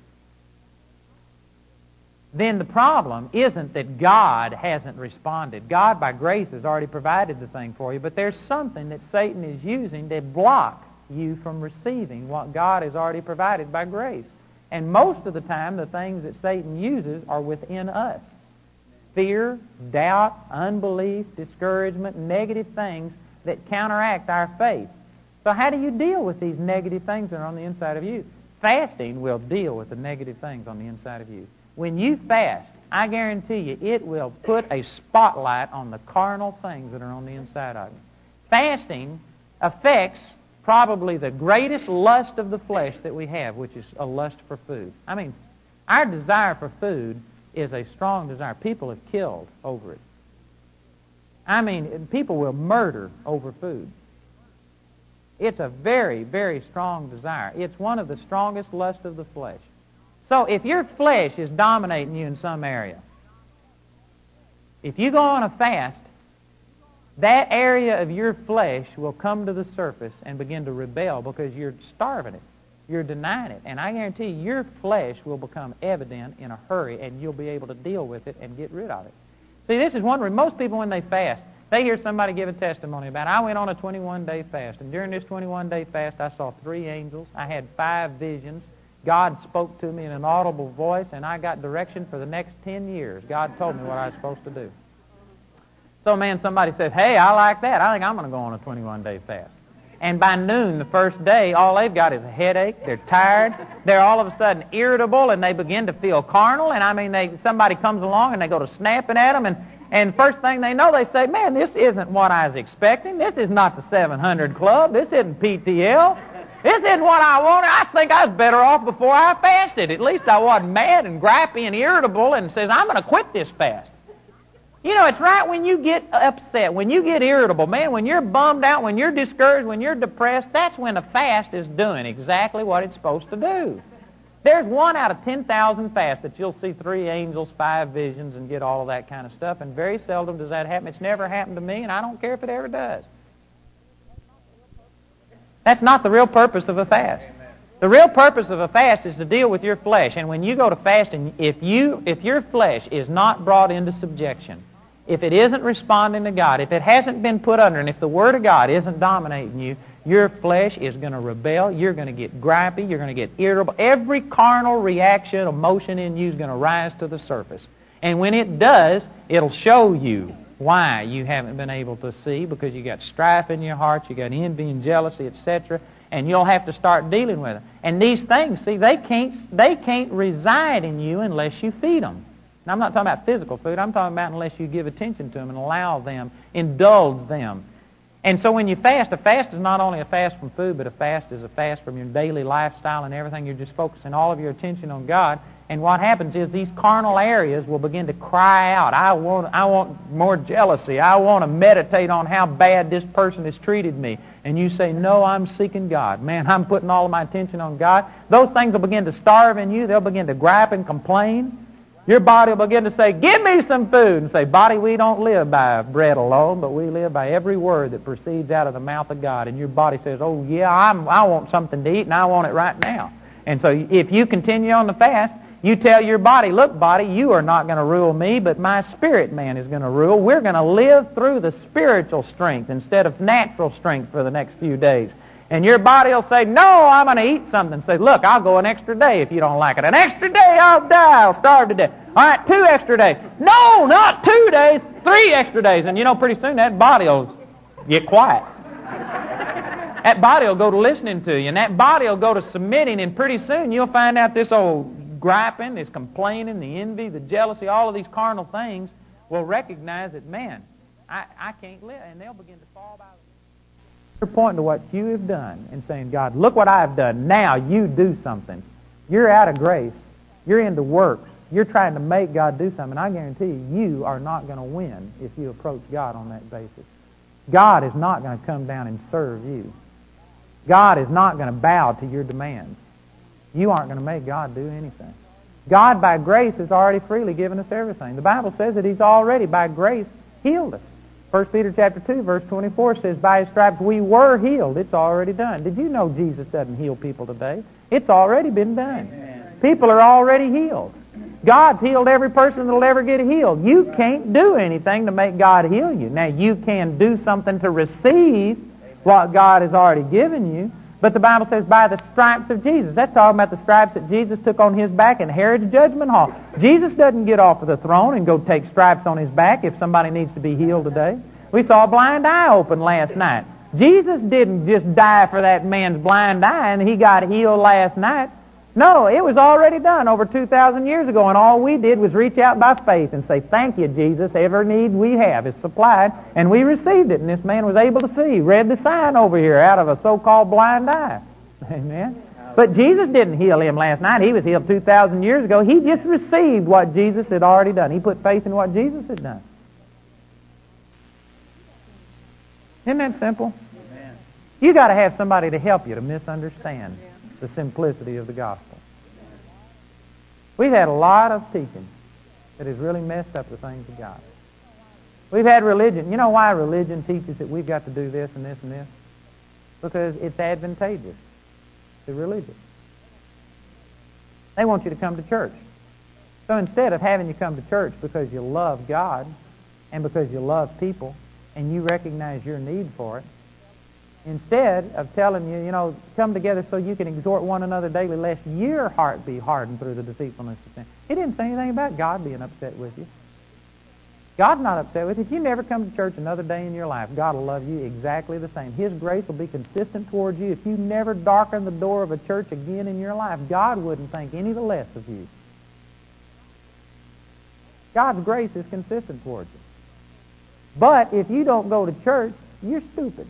then the problem isn't that God hasn't responded. God, by grace, has already provided the thing for you, but there's something that Satan is using to block you from receiving what God has already provided by grace. And most of the time, the things that Satan uses are within us. Fear, doubt, unbelief, discouragement, negative things that counteract our faith. So how do you deal with these negative things that are on the inside of you? Fasting will deal with the negative things on the inside of you. When you fast, I guarantee you it will put a spotlight on the carnal things that are on the inside of you. Fasting affects probably the greatest lust of the flesh that we have, which is a lust for food. I mean, our desire for food is a strong desire. People have killed over it. I mean, people will murder over food. It's a very, very strong desire. It's one of the strongest lusts of the flesh. So if your flesh is dominating you in some area, if you go on a fast, that area of your flesh will come to the surface and begin to rebel because you're starving it. You're denying it. And I guarantee you, your flesh will become evident in a hurry, and you'll be able to deal with it and get rid of it. See, this is one reason most people, when they fast, they hear somebody give a testimony about it. I went on a 21-day fast, and during this 21-day fast, I saw 3 angels. I had 5 visions. God spoke to me in an audible voice, and I got direction for the next 10 years. God told me what I was supposed to do. So, man, somebody says, hey, I like that. I think I'm going to go on a 21-day fast. And by noon the first day, all they've got is a headache. They're tired. They're all of a sudden irritable, and they begin to feel carnal. And, I mean, somebody comes along, and they go to snapping at them, and first thing they know, they say, man, this isn't what I was expecting. This is not the 700 Club. This isn't PTL. This isn't what I wanted. I think I was better off before I fasted. At least I wasn't mad and gripey and irritable and says, I'm going to quit this fast. You know, it's right when you get upset, when you get irritable, man, when you're bummed out, when you're discouraged, when you're depressed, that's when a fast is doing exactly what it's supposed to do. There's 1 out of 10,000 fasts that you'll see 3 angels, 5 visions, and get all of that kind of stuff, and very seldom does that happen. It's never happened to me, and I don't care if it ever does. That's not the real purpose of a fast. The real purpose of a fast is to deal with your flesh, and when you go to fasting, if your flesh is not brought into subjection, if it isn't responding to God, if it hasn't been put under, and if the Word of God isn't dominating you, your flesh is going to rebel. You're going to get gripey. You're going to get irritable. Every carnal reaction, emotion in you is going to rise to the surface. And when it does, it'll show you why you haven't been able to see, because you got strife in your heart, you got envy and jealousy, etc., and you'll have to start dealing with it. And these things, see, they can't reside in you unless you feed them. And I'm not talking about physical food. I'm talking about unless you give attention to them and allow them, indulge them. And so when you fast, a fast is not only a fast from food, but a fast is a fast from your daily lifestyle and everything. You're just focusing all of your attention on God. And what happens is these carnal areas will begin to cry out, I want more jealousy. I want to meditate on how bad this person has treated me. And you say, no, I'm seeking God. Man, I'm putting all of my attention on God. Those things will begin to starve in you. They'll begin to gripe and complain. Your body will begin to say, give me some food. And say, body, we don't live by bread alone, but we live by every word that proceeds out of the mouth of God. And your body says, oh, yeah, I want something to eat, and I want it right now. And so if you continue on the fast, you tell your body, look, body, you are not going to rule me, but my spirit man is going to rule. We're going to live through the spiritual strength instead of natural strength for the next few days. And your body will say, no, I'm going to eat something. Say, look, I'll go an extra day if you don't like it. An extra day, I'll die. I'll starve to death. All right, 2 extra days. No, not 2 days, 3 extra days. And you know, pretty soon that body will get quiet. That body will go to listening to you, and that body will go to submitting, and pretty soon you'll find out this old griping, this complaining, the envy, the jealousy, all of these carnal things will recognize that, man, I can't live, and they'll begin to fall by. You're pointing to what you have done and saying, God, look what I've done. Now you do something. You're out of grace. You're into works. You're trying to make God do something. I guarantee you are not going to win if you approach God on that basis. God is not going to come down and serve you. God is not going to bow to your demands. You aren't going to make God do anything. God, by grace, has already freely given us everything. The Bible says that He's already, by grace, healed us. 1 Peter chapter 2, verse 24 says, by His stripes we were healed. It's already done. Did you know Jesus doesn't heal people today? It's already been done. Amen. People are already healed. God's healed every person that will ever get healed. You can't do anything to make God heal you. Now, you can do something to receive what God has already given you, but the Bible says by the stripes of Jesus. That's talking about the stripes that Jesus took on His back in Herod's judgment hall. Jesus doesn't get off of the throne and go take stripes on His back if somebody needs to be healed today. We saw a blind eye open last night. Jesus didn't just die for that man's blind eye and he got healed last night. No, it was already done over 2,000 years ago, and all we did was reach out by faith and say, thank you, Jesus. Every need we have is supplied, and we received it, and this man was able to see. He read the sign over here out of a so-called blind eye. Amen. But Jesus didn't heal him last night. He was healed 2,000 years ago. He just received what Jesus had already done. He put faith in what Jesus had done. Isn't that simple? Amen. You got to have somebody to help you to misunderstand the simplicity of the gospel. We've had a lot of teaching that has really messed up the things of God. We've had religion. You know why religion teaches that we've got to do this and this and this? Because it's advantageous to religion. They want you to come to church. So instead of having you come to church because you love God and because you love people and you recognize your need for it, instead of telling you, come together so you can exhort one another daily lest your heart be hardened through the deceitfulness of sin. He didn't say anything about God being upset with you. God's not upset with you. If you never come to church another day in your life, God will love you exactly the same. His grace will be consistent towards you. If you never darken the door of a church again in your life, God wouldn't think any the less of you. God's grace is consistent towards you. But if you don't go to church, you're stupid.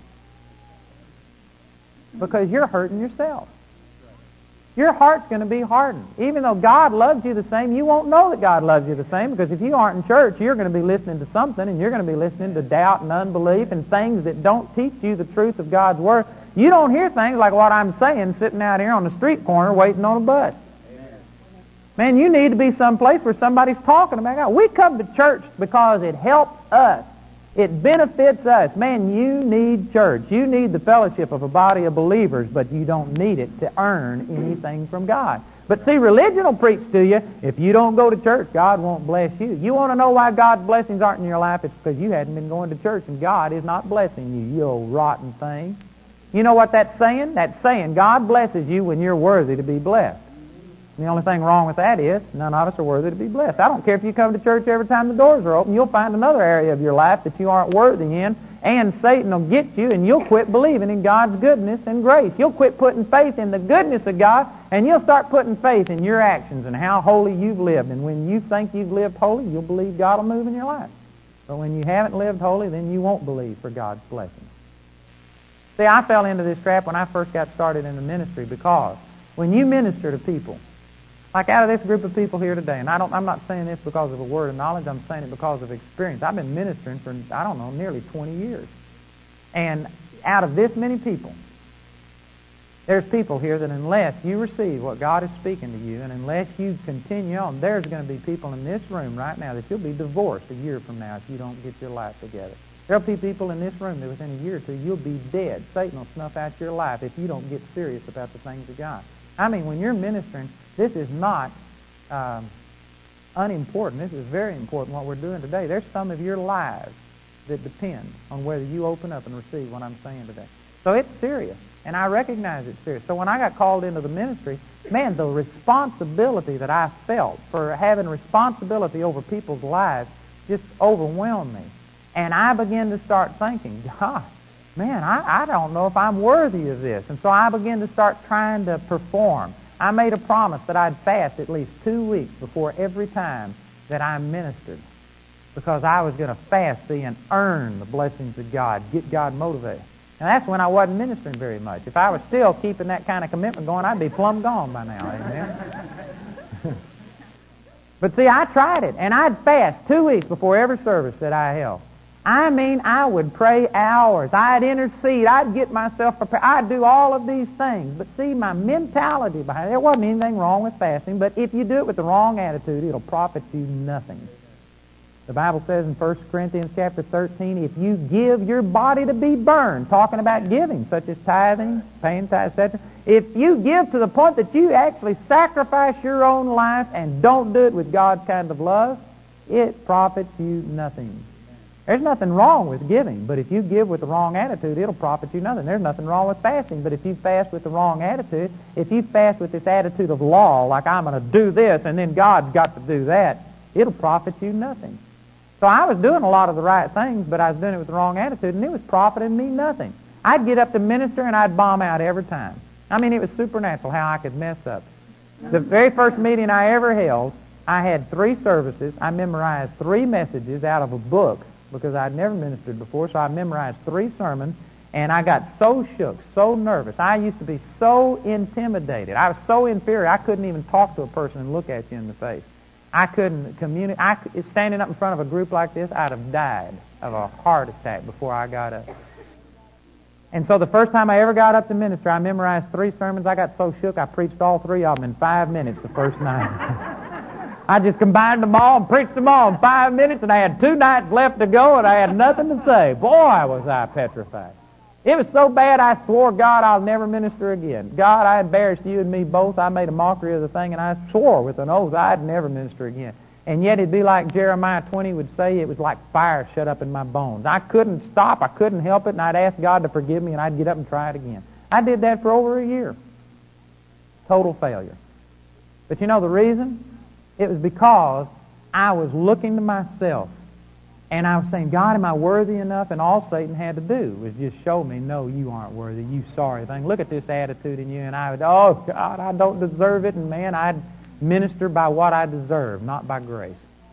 Because you're hurting yourself. Your heart's going to be hardened. Even though God loves you the same, you won't know that God loves you the same, because if you aren't in church, you're going to be listening to something, and you're going to be listening to doubt and unbelief and things that don't teach you the truth of God's Word. You don't hear things like what I'm saying sitting out here on the street corner waiting on a bus. Man, you need to be someplace where somebody's talking about God. We come to church because it helps us. It benefits us. Man, you need church. You need the fellowship of a body of believers, but you don't need it to earn anything from God. But see, religion will preach to you, if you don't go to church, God won't bless you. You want to know why God's blessings aren't in your life? It's because you hadn't been going to church, and God is not blessing you, you old rotten thing. You know what that's saying? That's saying God blesses you when you're worthy to be blessed. And the only thing wrong with that is none of us are worthy to be blessed. I don't care if you come to church every time the doors are open. You'll find another area of your life that you aren't worthy in, and Satan will get you, and you'll quit believing in God's goodness and grace. You'll quit putting faith in the goodness of God, and you'll start putting faith in your actions and how holy you've lived. And when you think you've lived holy, you'll believe God will move in your life. But when you haven't lived holy, then you won't believe for God's blessing. See, I fell into this trap when I first got started in the ministry, because when you minister to people, like out of this group of people here today, and I'm not saying this because of a word of knowledge, I'm saying it because of experience. I've been ministering for, nearly 20 years. And out of this many people, there's people here that unless you receive what God is speaking to you, and unless you continue on, there's going to be people in this room right now that you'll be divorced a year from now if you don't get your life together. There'll be people in this room that within a year or two, you'll be dead. Satan will snuff out your life if you don't get serious about the things of God. I mean, when you're ministering, this is not unimportant. This is very important what we're doing today. There's some of your lives that depend on whether you open up and receive what I'm saying today. So it's serious, and I recognize it's serious. So when I got called into the ministry, man, the responsibility that I felt for having responsibility over people's lives just overwhelmed me. And I began to start thinking, gosh, man, I don't know if I'm worthy of this. And so I began to start trying to perform. I made a promise that I'd fast at least 2 weeks before every time that I ministered, because I was going to fast, see, and earn the blessings of God, get God motivated. And that's when I wasn't ministering very much. If I was still keeping that kind of commitment going, I'd be plumb gone by now. Amen. But see, I tried it, and I'd fast 2 weeks before every service that I held. I mean, I would pray hours. I'd intercede. I'd get myself prepared. I'd do all of these things. But see, my mentality behind it, there wasn't anything wrong with fasting, but if you do it with the wrong attitude, it'll profit you nothing. The Bible says in 1 Corinthians chapter 13, if you give your body to be burned, talking about giving, such as tithing, paying tithes, etc., if you give to the point that you actually sacrifice your own life and don't do it with God's kind of love, it profits you nothing. There's nothing wrong with giving, but if you give with the wrong attitude, it'll profit you nothing. There's nothing wrong with fasting, but if you fast with the wrong attitude, if you fast with this attitude of law, like I'm going to do this and then God's got to do that, it'll profit you nothing. So I was doing a lot of the right things, but I was doing it with the wrong attitude, and it was profiting me nothing. I'd get up to minister, and I'd bomb out every time. I mean, it was supernatural how I could mess up. The very first meeting I ever held, I had 3 services. I memorized 3 messages out of a book because I'd never ministered before, so I memorized 3 sermons, and I got so shook, so nervous. I used to be so intimidated. I was so inferior, I couldn't even talk to a person and look at you in the face. I couldn't communicate. Standing up in front of a group like this, I'd have died of a heart attack before I got up. And so the first time I ever got up to minister, I memorized 3 sermons. I got so shook, I preached all 3 of them in 5 minutes the first night. I just combined them all and preached them all in 5 minutes, and I had 2 nights left to go, and I had nothing to say. Boy, was I petrified. It was so bad I swore, God, I'll never minister again. God, I embarrassed you and me both. I made a mockery of the thing, and I swore with an oath I'd never minister again. And yet it'd be like Jeremiah 20 would say, it was like fire shut up in my bones. I couldn't stop, I couldn't help it, and I'd ask God to forgive me, and I'd get up and try it again. I did that for over a year. Total failure. But you know the reason? It was because I was looking to myself, and I was saying, God, am I worthy enough? And all Satan had to do was just show me, no, you aren't worthy, you sorry thing. Look at this attitude in you. And I would, oh, God, I don't deserve it. And man, I'd minister by what I deserve, not by grace.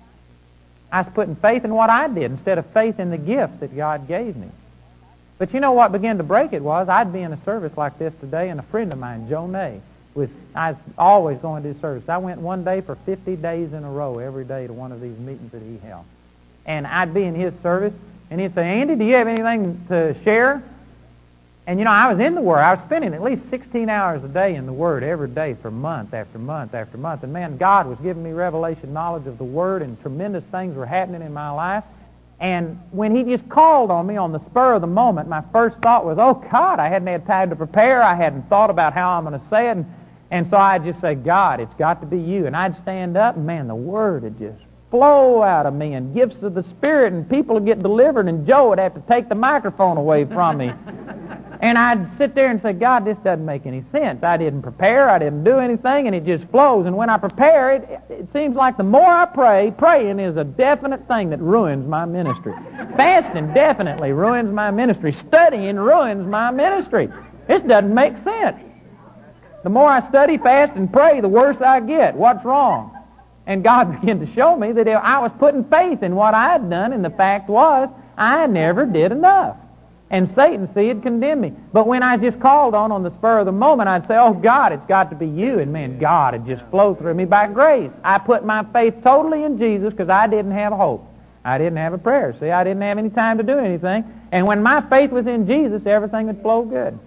I was putting faith in what I did instead of faith in the gift that God gave me. But you know what began to break it was, I'd be in a service like this today, and a friend of mine, Joe Nay, I was always going to do service. I went one day for 50 days in a row every day to one of these meetings that he held. And I'd be in his service, and he'd say, Andy, do you have anything to share? And, you know, I was in the Word. I was spending at least 16 hours a day in the Word every day for month after month after month. And, man, God was giving me revelation knowledge of the Word, and tremendous things were happening in my life. And when he just called on me on the spur of the moment, my first thought was, oh, God, I hadn't had time to prepare. I hadn't thought about how I'm going to say it. And so I'd just say, God, it's got to be you. And I'd stand up, and, man, the Word would just flow out of me, and gifts of the Spirit, and people would get delivered, and Joe would have to take the microphone away from me. And I'd sit there and say, God, this doesn't make any sense. I didn't prepare, I didn't do anything, and it just flows. And when I prepare, it seems like the more I pray, praying is a definite thing that ruins my ministry. Fasting definitely ruins my ministry. Studying ruins my ministry. This doesn't make sense. The more I study, fast, and pray, the worse I get. What's wrong? And God began to show me that I was putting faith in what I had done, and the fact was, I never did enough. And Satan, see, had condemned me. But when I just called on the spur of the moment, I'd say, oh, God, it's got to be you. And, man, God had just flowed through me by grace. I put my faith totally in Jesus because I didn't have hope. I didn't have a prayer. See, I didn't have any time to do anything. And when my faith was in Jesus, everything would flow good.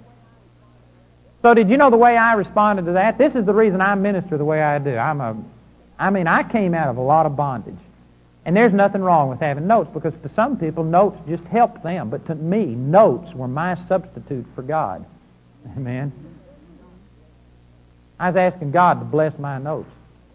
So did you know the way I responded to that? This is the reason I minister the way I do. I came out of a lot of bondage. And there's nothing wrong with having notes, because to some people, notes just help them. But to me, notes were my substitute for God. Amen. I was asking God to bless my notes.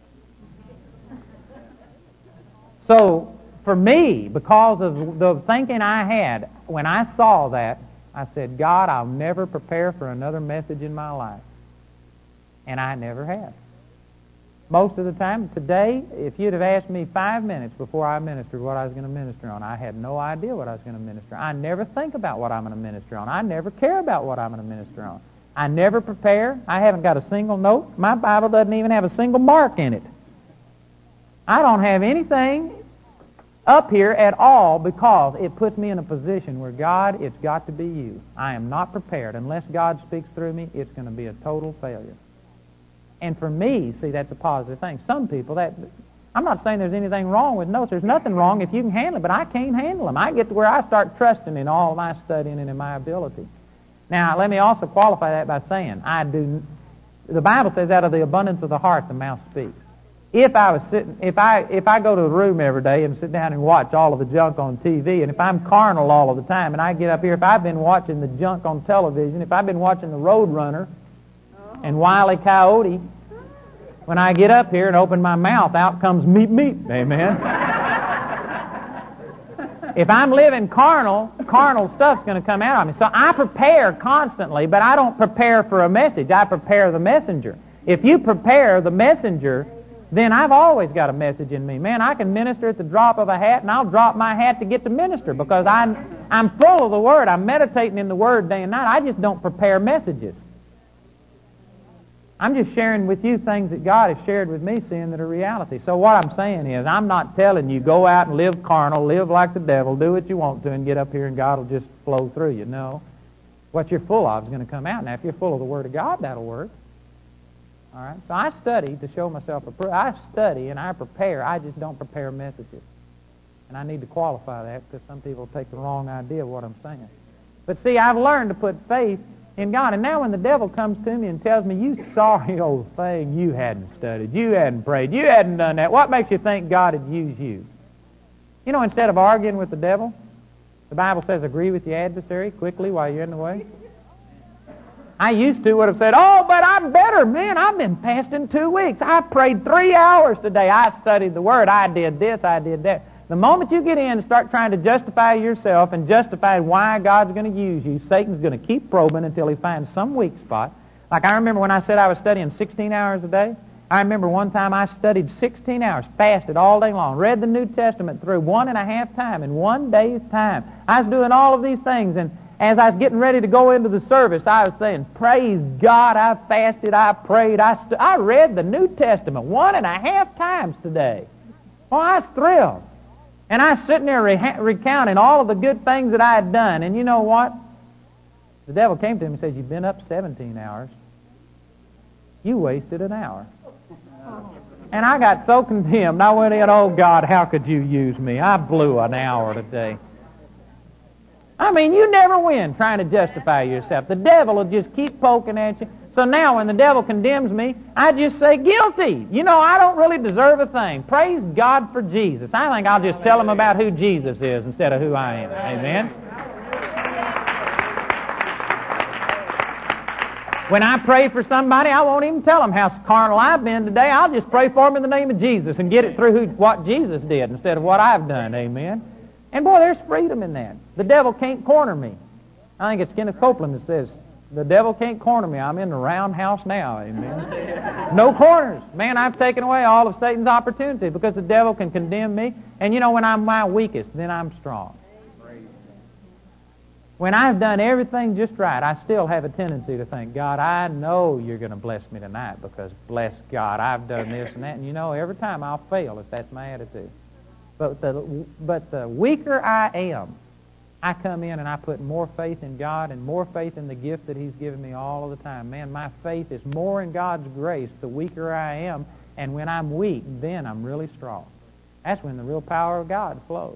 So, for me, because of the thinking I had, when I saw that, I said, God, I'll never prepare for another message in my life. And I never have. Most of the time, today, if you'd have asked me 5 minutes before I ministered what I was going to minister on, I had no idea what I was going to minister on. I never think about what I'm going to minister on. I never care about what I'm going to minister on. I never prepare. I haven't got a single note. My Bible doesn't even have a single mark in it. I don't have anything up here at all, because it puts me in a position where, God, it's got to be you. I am not prepared. Unless God speaks through me, it's going to be a total failure. And for me, see, that's a positive thing. Some people, I'm not saying there's anything wrong with notes. There's nothing wrong if you can handle it, but I can't handle them. I get to where I start trusting in all my studying and in my ability. Now, let me also qualify that by saying, the Bible says, out of the abundance of the heart, the mouth speaks. If I go to the room every day and sit down and watch all of the junk on TV, and if I'm carnal all of the time, and I get up here, if I've been watching the junk on television, if I've been watching the Road Runner and Wile E. Coyote, when I get up here and open my mouth, out comes meat. Amen. If I'm living carnal stuff's going to come out of me. So I prepare constantly, but I don't prepare for a message. I prepare the messenger. If you prepare the messenger, then I've always got a message in me. Man, I can minister at the drop of a hat, and I'll drop my hat to get to minister, because I'm full of the Word. I'm meditating in the Word day and night. I just don't prepare messages. I'm just sharing with you things that God has shared with me, seeing that are reality. So what I'm saying is, I'm not telling you, go out and live carnal, live like the devil, do what you want to, and get up here and God will just flow through you. No. What you're full of is going to come out. Now, if you're full of the Word of God, that'll work. All right? So I study to show myself approved. I study and I prepare. I just don't prepare messages. And I need to qualify that because some people take the wrong idea of what I'm saying. But see, I've learned to put faith in God. And now when the devil comes to me and tells me, you sorry old thing, you hadn't studied, you hadn't prayed, you hadn't done that, what makes you think God would use you? You know, instead of arguing with the devil, the Bible says agree with the adversary quickly while you're in the way. I used to would have said, oh, but I'm better. Man, I've been fasting 2 weeks. I prayed 3 hours today. I studied the Word. I did this, I did that. The moment you get in and start trying to justify yourself and justify why God's going to use you, Satan's going to keep probing until he finds some weak spot. Like I remember when I said I was studying 16 hours a day. I remember one time I studied 16 hours, fasted all day long, read the New Testament through 1.5 times in 1 day's time. I was doing all of these things, and as I was getting ready to go into the service, I was saying, praise God, I fasted, I prayed, I read the New Testament 1.5 times today. Oh, I was thrilled. And I was sitting there recounting all of the good things that I had done. And you know what? The devil came to him and said, you've been up 17 hours. You wasted an hour. And I got so condemned. I went in, oh God, how could you use me? I blew an hour today. I mean, you never win trying to justify yourself. The devil will just keep poking at you. So now when the devil condemns me, I just say guilty. You know, I don't really deserve a thing. Praise God for Jesus. I think I'll just tell him about who Jesus is instead of who I am. Amen? When I pray for somebody, I won't even tell them how carnal I've been today. I'll just pray for them in the name of Jesus and get it through what Jesus did instead of what I've done. Amen? And boy, there's freedom in that. The devil can't corner me. I think it's Kenneth Copeland that says, the devil can't corner me. I'm in the roundhouse now. Amen. No corners. Man, I've taken away all of Satan's opportunity because the devil can condemn me. And you know, when I'm my weakest, then I'm strong. When I've done everything just right, I still have a tendency to think, God, I know you're going to bless me tonight because, bless God, I've done this and that. And you know, every time I'll fail if that's my attitude. But the weaker I am, I come in and I put more faith in God and more faith in the gift that He's given me all of the time. Man, my faith is more in God's grace the weaker I am, and when I'm weak, then I'm really strong. That's when the real power of God flows.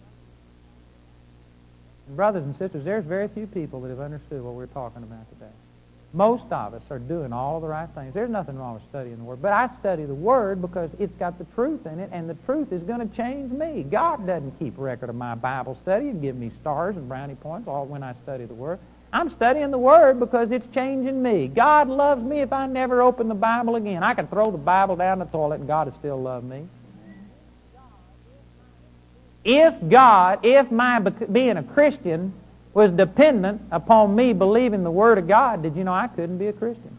And brothers and sisters, there's very few people that have understood what we're talking about today. Most of us are doing all the right things. There's nothing wrong with studying the Word. But I study the Word because it's got the truth in it, and the truth is going to change me. God doesn't keep record of my Bible study and give me stars and brownie points all when I study the Word. I'm studying the Word because it's changing me. God loves me if I never open the Bible again. I can throw the Bible down the toilet and God will still love me. If my being a Christian was dependent upon me believing the Word of God, did you know I couldn't be a Christian?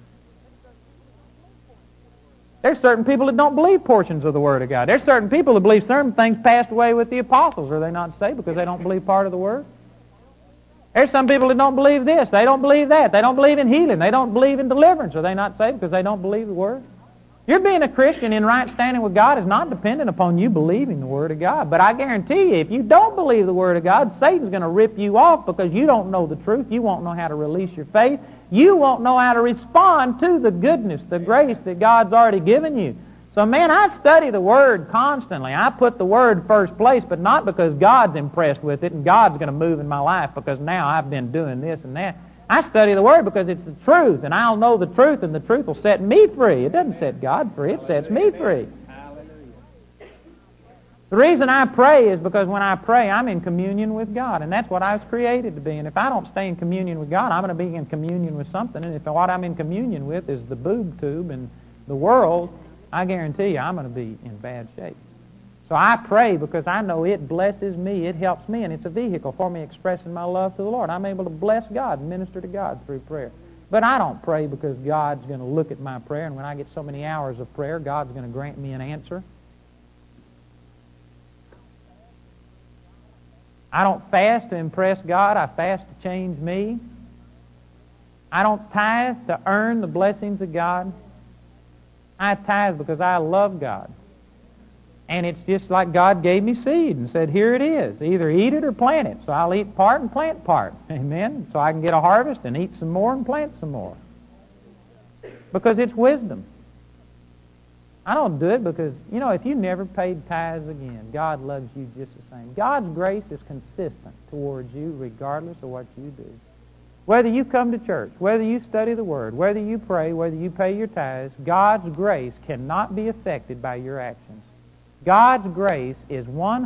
There's certain people that don't believe portions of the Word of God. There's certain people that believe certain things passed away with the apostles. Are they not saved because they don't believe part of the Word? There's some people that don't believe this. They don't believe that. They don't believe in healing. They don't believe in deliverance. Are they not saved because they don't believe the Word? Your being a Christian in right standing with God is not dependent upon you believing the Word of God. But I guarantee you, if you don't believe the Word of God, Satan's going to rip you off because you don't know the truth. You won't know how to release your faith. You won't know how to respond to the goodness, the grace that God's already given you. So, man, I study the Word constantly. I put the Word first place, but not because God's impressed with it and God's going to move in my life because now I've been doing this and that. I study the Word because it's the truth, and I'll know the truth, and the truth will set me free. It doesn't set God free. It sets me free. The reason I pray is because when I pray, I'm in communion with God, and that's what I was created to be. And if I don't stay in communion with God, I'm going to be in communion with something. And if what I'm in communion with is the boob tube and the world, I guarantee you I'm going to be in bad shape. So I pray because I know it blesses me, it helps me, and it's a vehicle for me expressing my love to the Lord. I'm able to bless God and minister to God through prayer. But I don't pray because God's going to look at my prayer, and when I get so many hours of prayer, God's going to grant me an answer. I don't fast to impress God. I fast to change me. I don't tithe to earn the blessings of God. I tithe because I love God. And it's just like God gave me seed and said, here it is. Either eat it or plant it. So I'll eat part and plant part. Amen? So I can get a harvest and eat some more and plant some more. Because it's wisdom. I don't do it because, if you never paid tithes again, God loves you just the same. God's grace is consistent towards you regardless of what you do. Whether you come to church, whether you study the Word, whether you pray, whether you pay your tithes, God's grace cannot be affected by your actions. God's grace is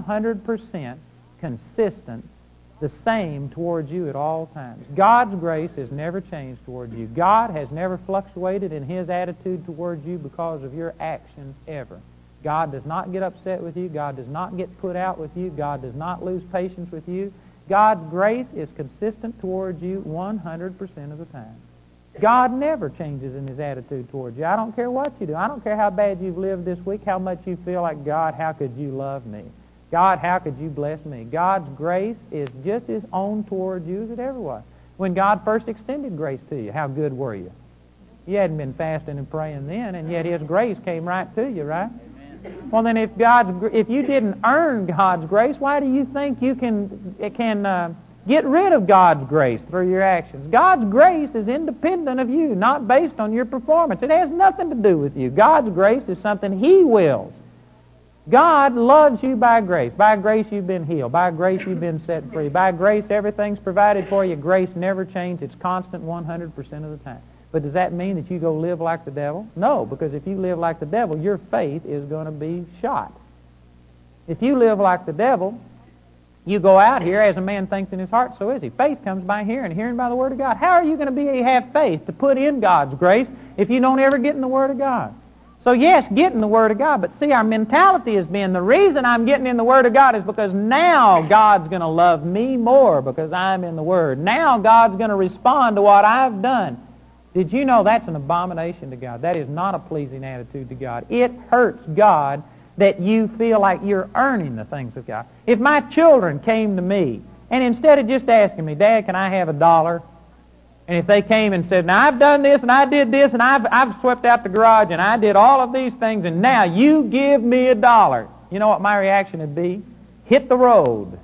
100% consistent, the same towards you at all times. God's grace has never changed towards you. God has never fluctuated in His attitude towards you because of your actions ever. God does not get upset with you. God does not get put out with you. God does not lose patience with you. God's grace is consistent towards you 100% of the time. God never changes in His attitude towards you. I don't care what you do. I don't care how bad you've lived this week, how much you feel like, God, how could you love me? God, how could you bless me? God's grace is just as on towards you as it ever was. When God first extended grace to you, how good were you? You hadn't been fasting and praying then, and yet His grace came right to you, right? Amen. Well, then if you didn't earn God's grace, why do you think you can get rid of God's grace through your actions? God's grace is independent of you, not based on your performance. It has nothing to do with you. God's grace is something He wills. God loves you by grace. By grace you've been healed. By grace you've been set free. By grace everything's provided for you. Grace never changes. It's constant 100% of the time. But does that mean that you go live like the devil? No, because if you live like the devil, your faith is going to be shot. If you live like the devil, you go out here, as a man thinks in his heart, so is he. Faith comes by hearing, and hearing by the Word of God. How are you going to have faith to put in God's grace if you don't ever get in the Word of God? So yes, get in the Word of God, but see, our mentality has been, the reason I'm getting in the Word of God is because now God's going to love me more because I'm in the Word. Now God's going to respond to what I've done. Did you know that's an abomination to God? That is not a pleasing attitude to God. It hurts God that you feel like you're earning the things of God. If my children came to me, and instead of just asking me, Dad, can I have $1? And if they came and said, now I've done this, and I did this, and I've swept out the garage, and I did all of these things, and now you give me $1. You know what my reaction would be? Hit the road.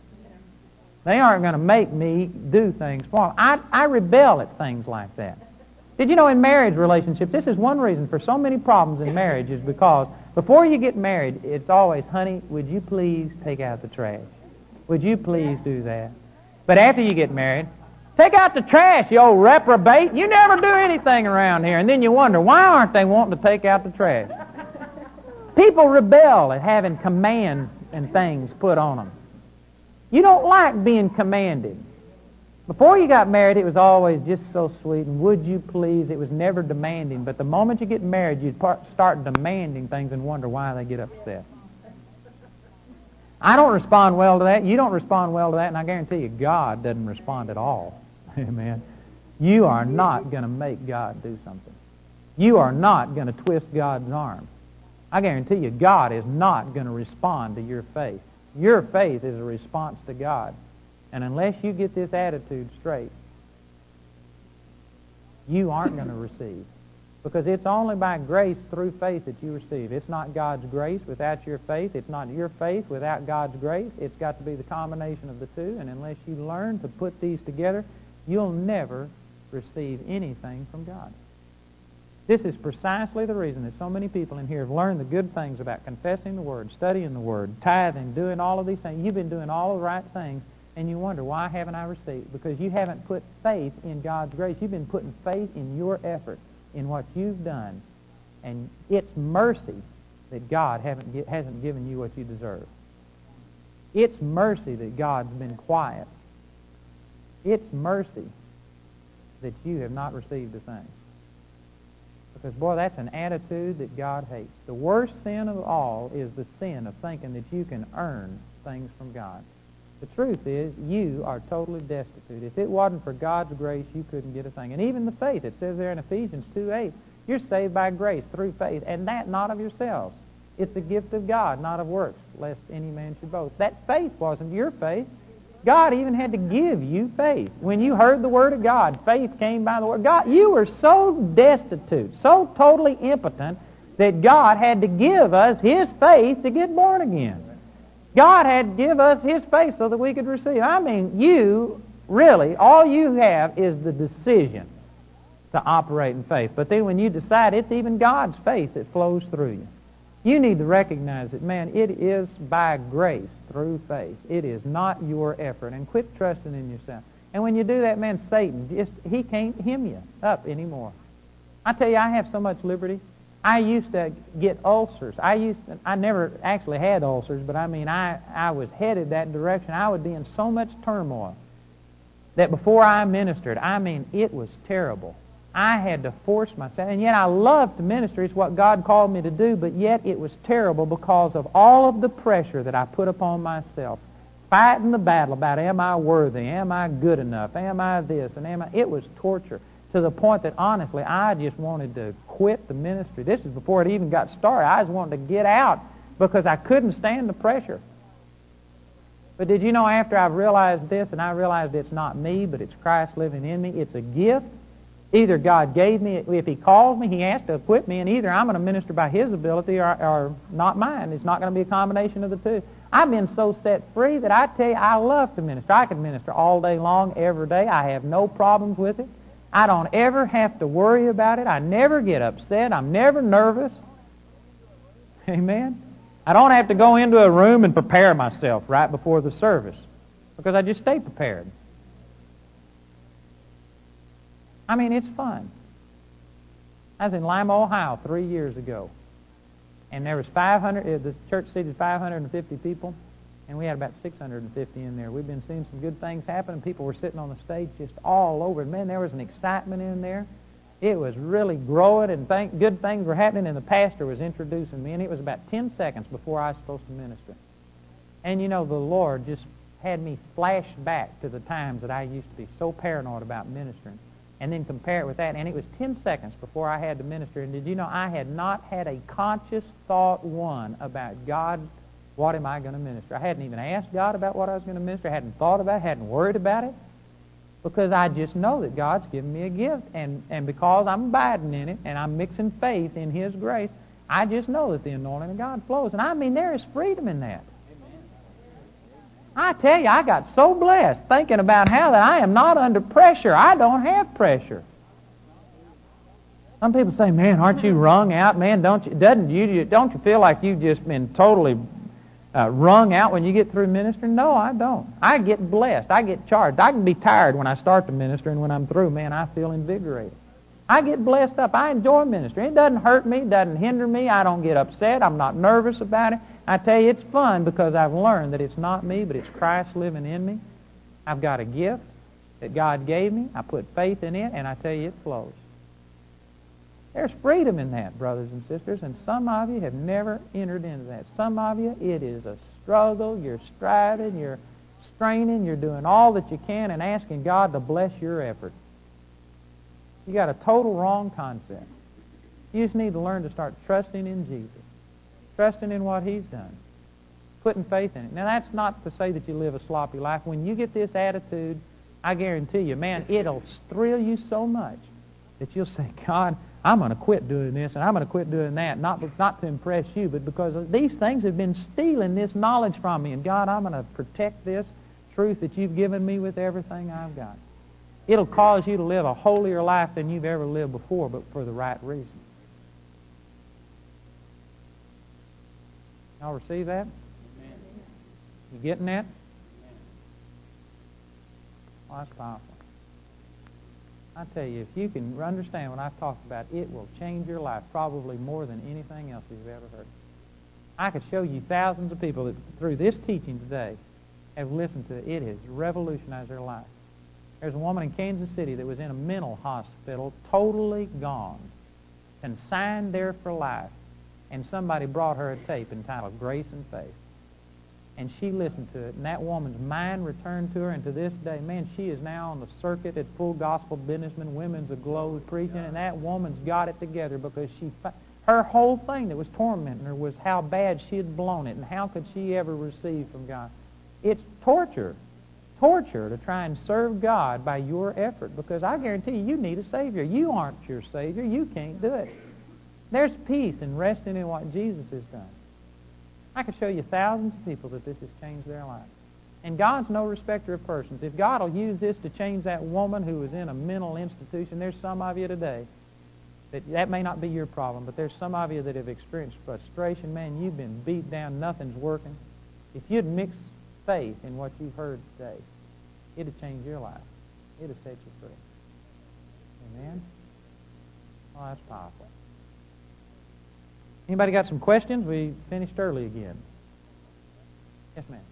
They aren't going to make me do things for them. I rebel at things like that. Did you know in marriage relationships, this is one reason for so many problems in marriage is because before you get married, it's always, honey, would you please take out the trash? Would you please do that? But after you get married, take out the trash, you old reprobate. You never do anything around here. And then you wonder, why aren't they wanting to take out the trash? People rebel at having commands and things put on them. You don't like being commanded. Before you got married, it was always just so sweet, and would you please? It was never demanding. But the moment you get married, you start demanding things and wonder why they get upset. I don't respond well to that. You don't respond well to that, and I guarantee you God doesn't respond at all. Amen. You are not going to make God do something. You are not going to twist God's arm. I guarantee you God is not going to respond to your faith. Your faith is a response to God. And unless you get this attitude straight, you aren't going to receive. Because it's only by grace through faith that you receive. It's not God's grace without your faith. It's not your faith without God's grace. It's got to be the combination of the two. And unless you learn to put these together, you'll never receive anything from God. This is precisely the reason that so many people in here have learned the good things about confessing the Word, studying the Word, tithing, doing all of these things. You've been doing all the right things. And you wonder, why haven't I received? Because you haven't put faith in God's grace. You've been putting faith in your effort, in what you've done. And it's mercy that God hasn't given you what you deserve. It's mercy that God's been quiet. It's mercy that you have not received a thing. Because, boy, that's an attitude that God hates. The worst sin of all is the sin of thinking that you can earn things from God. The truth is, you are totally destitute. If it wasn't for God's grace, you couldn't get a thing. And even the faith, it says there in Ephesians 2:8, you're saved by grace through faith, and that not of yourselves. It's the gift of God, not of works, lest any man should boast. That faith wasn't your faith. God even had to give you faith. When you heard the Word of God, faith came by the Word. God, you were so destitute, so totally impotent, that God had to give us His faith to get born again. God had to give us His faith so that we could receive. I mean, you, really, all you have is the decision to operate in faith. But then when you decide, it's even God's faith that flows through you. You need to recognize that, man, it is by grace through faith. It is not your effort. And quit trusting in yourself. And when you do that, man, Satan, he can't hem you up anymore. I tell you, I have so much liberty. I used to get ulcers. I never actually had ulcers, but I mean, I was headed that direction. I would be in so much turmoil that before I ministered, I mean, it was terrible. I had to force myself, and yet I loved to minister. It's what God called me to do, but yet it was terrible because of all of the pressure that I put upon myself. Fighting the battle about, am I worthy? Am I good enough? Am I this? And it was torture to the point that, honestly, I just wanted to quit the ministry. This is before it even got started. I just wanted to get out because I couldn't stand the pressure. But did you know, after I've realized this, and I realized it's not me, but it's Christ living in me, it's a gift. Either God gave me, if He calls me, He has to equip me, and either I'm going to minister by His ability or not mine. It's not going to be a combination of the two. I've been so set free that I tell you, I love to minister. I can minister all day long, every day. I have no problems with it. I don't ever have to worry about it. I never get upset. I'm never nervous. Amen? I don't have to go into a room and prepare myself right before the service because I just stay prepared. I mean, it's fun. I was in Lima, Ohio 3 years ago, and there was 500, the church seated 550 people, and we had about 650 in there. We've been seeing some good things happen, and people were sitting on the stage just all over. Man, there was an excitement in there. It was really growing, and good things were happening, and the pastor was introducing me, and it was about 10 seconds before I was supposed to minister. And, you know, the Lord just had me flash back to the times that I used to be so paranoid about ministering, and then compare it with that, and it was 10 seconds before I had to minister. And did you know I had not had a conscious thought one about, God, what am I going to minister? I hadn't even asked God about what I was going to minister. I hadn't thought about it, hadn't worried about it, because I just know that God's given me a gift, and because I'm abiding in it, and I'm mixing faith in His grace, I just know that the anointing of God flows. And I mean, there is freedom in that. I tell you, I got so blessed thinking about how that I am not under pressure. I don't have pressure. Some people say, man, aren't you wrung out? Man, don't you feel like you've just been totally wrung out when you get through ministering? No, I don't. I get blessed. I get charged. I can be tired when I start to minister, and when I'm through, man, I feel invigorated. I get blessed up. I enjoy ministry. It doesn't hurt me. It doesn't hinder me. I don't get upset. I'm not nervous about it. I tell you, it's fun because I've learned that it's not me, but it's Christ living in me. I've got a gift that God gave me. I put faith in it, and I tell you, it flows. There's freedom in that, brothers and sisters, and some of you have never entered into that. Some of you, it is a struggle. You're striving, you're straining, you're doing all that you can and asking God to bless your effort. You got a total wrong concept. You just need to learn to start trusting in Jesus, trusting in what He's done, putting faith in it. Now, that's not to say that you live a sloppy life. When you get this attitude, I guarantee you, man, it'll thrill you so much that you'll say, God, I'm going to quit doing this and I'm going to quit doing that, not to impress you, but because these things have been stealing this knowledge from me. And God, I'm going to protect this truth that You've given me with everything I've got. It'll cause you to live a holier life than you've ever lived before, but for the right reason. Y'all receive that? Amen. You getting that? Well, that's powerful. I tell you, if you can understand what I've talked about, it will change your life probably more than anything else you've ever heard. I could show you thousands of people that through this teaching today have listened to it. It has revolutionized their life. There's a woman in Kansas City that was in a mental hospital, totally gone, consigned there for life. And somebody brought her a tape entitled Grace and Faith. And she listened to it, and that woman's mind returned to her, and to this day, man, she is now on the circuit at Full Gospel Businessman, Women's Aglow preaching, and that woman's got it together because her whole thing that was tormenting her was how bad she had blown it, and how could she ever receive from God. It's torture to try and serve God by your effort, because I guarantee you, you need a Savior. You aren't your Savior. You can't do it. There's peace in resting in what Jesus has done. I could show you thousands of people that this has changed their life. And God's no respecter of persons. If God will use this to change that woman who was in a mental institution, there's some of you today that may not be your problem, but there's some of you that have experienced frustration. Man, you've been beat down, nothing's working. If you'd mix faith in what you've heard today, it'd change your life. It'd set you free. Amen? Oh, that's powerful. Anybody got some questions? We finished early again. Yes, ma'am.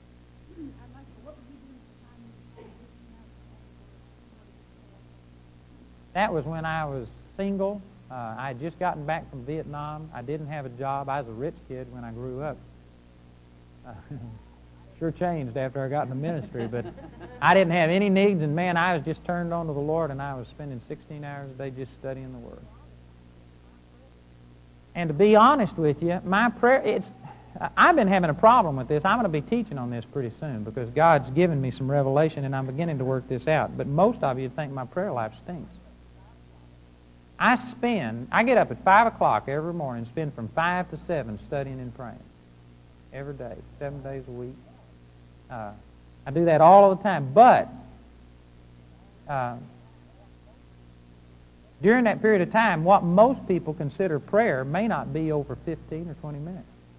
That was when I was single. I had just gotten back from Vietnam. I didn't have a job. I was a rich kid when I grew up. Sure changed after I got in the ministry, but I didn't have any needs, and man, I was just turned on to the Lord, and I was spending 16 hours a day just studying the Word. And to be honest with you, my prayer, I've been having a problem with this. I'm going to be teaching on this pretty soon because God's given me some revelation, and I'm beginning to work this out. But most of you think my prayer life stinks. I get up at 5 o'clock every morning, spend from 5 to 7 studying and praying. Every day, 7 days a week. I do that all the time. But during that period of time, what most people consider prayer may not be over 15 or 20 minutes.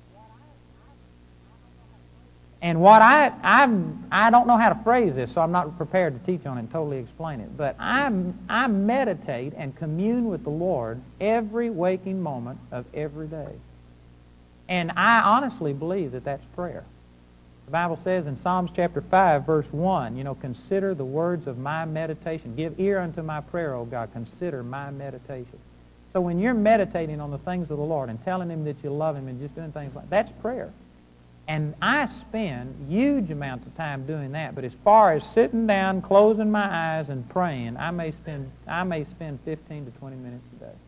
And what I don't know how to phrase this, so I'm not prepared to teach on it and totally explain it. But I meditate and commune with the Lord every waking moment of every day. And I honestly believe that that's prayer. The Bible says in Psalms chapter 5, verse 1, consider the words of my meditation. Give ear unto my prayer, O God. Consider my meditation. So when you're meditating on the things of the Lord and telling Him that you love Him and just doing things like that, that's prayer. And I spend huge amounts of time doing that. But as far as sitting down, closing my eyes, and praying, I may spend 15 to 20 minutes a day.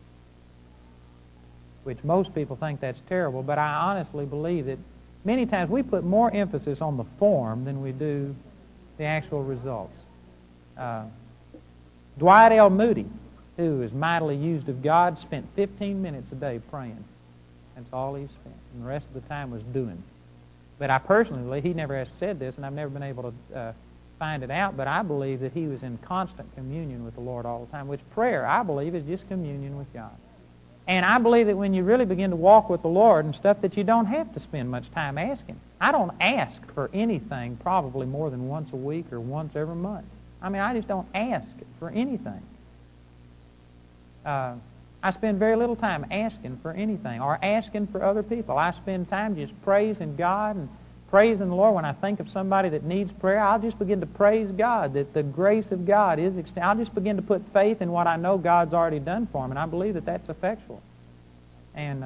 Which most people think that's terrible, but I honestly believe that many times we put more emphasis on the form than we do the actual results. Dwight L. Moody, who is mightily used of God, spent 15 minutes a day praying. That's all he spent. And the rest of the time was doing. But I personally believe, he never has said this, and I've never been able to find it out, but I believe that he was in constant communion with the Lord all the time, which prayer, I believe, is just communion with God. And I believe that when you really begin to walk with the Lord and stuff, that you don't have to spend much time asking. I don't ask for anything probably more than once a week or once every month. I just don't ask for anything. I spend very little time asking for anything or asking for other people. I spend time just praising God and praising the Lord. When I think of somebody that needs prayer, I'll just begin to praise God, that the grace of God is extended. I'll just begin to put faith in what I know God's already done for him, and I believe that that's effectual. And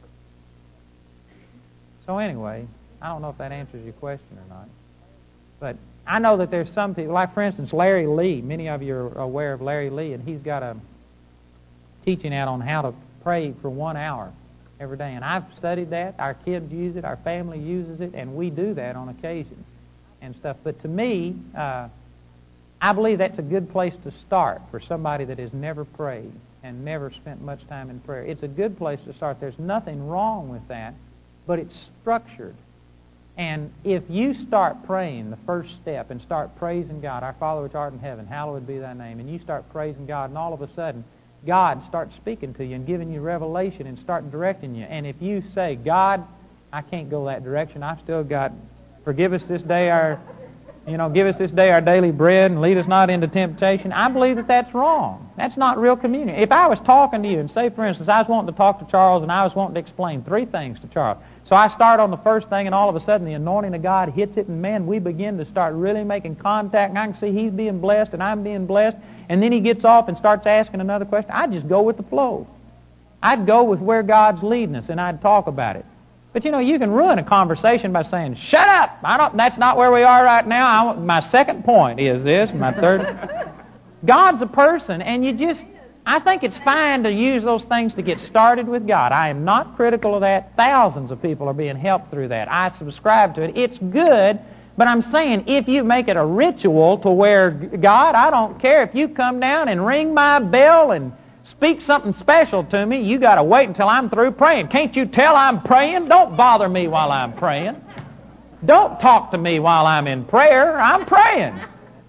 so anyway, I don't know if that answers your question or not. But I know that there's some people, like for instance Larry Lee. Many of you are aware of Larry Lee, and he's got a teaching out on how to pray for 1 hour every day. And I've studied that. Our kids use it. Our family uses it. And we do that on occasion and stuff. But to me, I believe that's a good place to start for somebody that has never prayed and never spent much time in prayer. It's a good place to start. There's nothing wrong with that, but it's structured. And if you start praying the first step and start praising God, our Father which art in heaven, hallowed be thy name, and you start praising God, and all of a sudden God starts speaking to you and giving you revelation and start directing you. And if you say, God, I can't go that direction. I've still got, forgive us this day give us this day our daily bread and lead us not into temptation. I believe that that's wrong. That's not real communion. If I was talking to you and say, for instance, I was wanting to talk to Charles and I was wanting to explain 3 things to Charles. So I start on the first thing and all of a sudden the anointing of God hits it and man, we begin to start really making contact and I can see he's being blessed and I'm being blessed. And then he gets off and starts asking another question. I'd just go with the flow. I'd go with where God's leading us, and I'd talk about it. But, you can ruin a conversation by saying, shut up! That's not where we are right now. My second point is this, my third. God's a person, and I think it's fine to use those things to get started with God. I am not critical of that. Thousands of people are being helped through that. I subscribe to it. It's good. But I'm saying if you make it a ritual to where, God, I don't care if you come down and ring my bell and speak something special to me, you got to wait until I'm through praying. Can't you tell I'm praying? Don't bother me while I'm praying. Don't talk to me while I'm in prayer. I'm praying.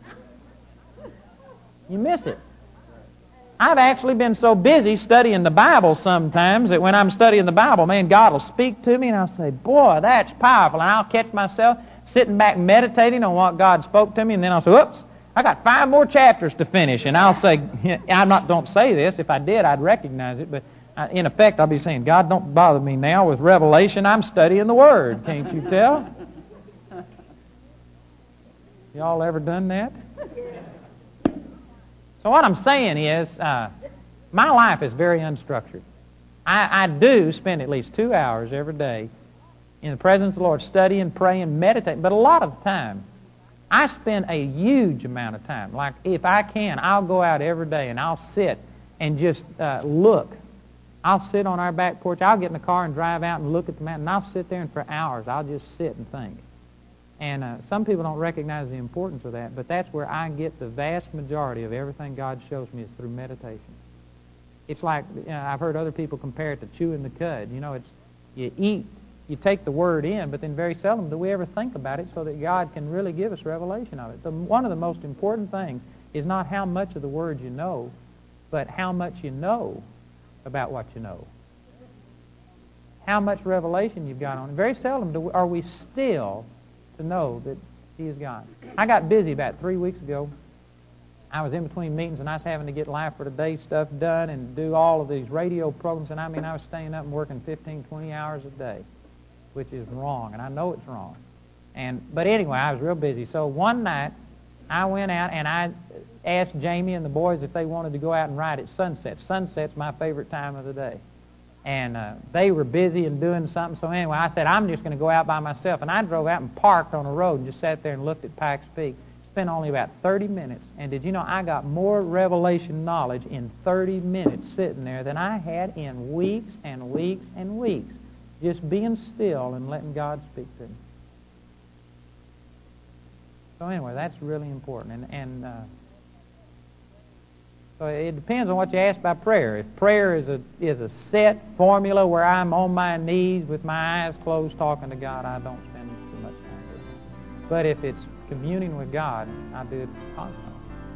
You miss it. I've actually been so busy studying the Bible sometimes that when I'm studying the Bible, man, God will speak to me and I'll say, boy, that's powerful. And I'll catch myself sitting back meditating on what God spoke to me, and then I'll say, whoops, I got 5 more chapters to finish. And I'll say, don't say this. If I did, I'd recognize it. But in effect, I'll be saying, God, don't bother me now with revelation. I'm studying the Word. Can't you tell? Y'all ever done that? So what I'm saying is, my life is very unstructured. I do spend at least 2 hours every day in the presence of the Lord, studying, praying, meditating. But a lot of the time, I spend a huge amount of time. Like, if I can, I'll go out every day and I'll sit and just look. I'll sit on our back porch. I'll get in the car and drive out and look at the mountain. And I'll sit there and for hours I'll just sit and think. And some people don't recognize the importance of that, but that's where I get the vast majority of everything God shows me is through meditation. It's like, I've heard other people compare it to chewing the cud. It's you eat, you take the Word in, but then very seldom do we ever think about it so that God can really give us revelation of it. One of the most important things is not how much of the Word you know, but how much you know about what you know. How much revelation you've got on it. Very seldom are we still to know that He is God. I got busy about 3 weeks ago. I was in between meetings and I was having to get Life for Today stuff done and do all of these radio programs. And I was staying up and working 15, 20 hours a day, which is wrong, and I know it's wrong. But anyway, I was real busy. So one night, I went out and I asked Jamie and the boys if they wanted to go out and ride at sunset. Sunset's my favorite time of the day. And they were busy and doing something. So anyway, I said, I'm just going to go out by myself. And I drove out and parked on a road and just sat there and looked at Pikes Peak. Spent only about 30 minutes. And did you know I got more revelation knowledge in 30 minutes sitting there than I had in weeks and weeks and weeks, just being still and letting God speak to me. So anyway, that's really important. So it depends on what you ask about prayer. If prayer is a set formula where I'm on my knees with my eyes closed talking to God, I don't spend too much time doing it. But if it's communing with God, I do it constantly.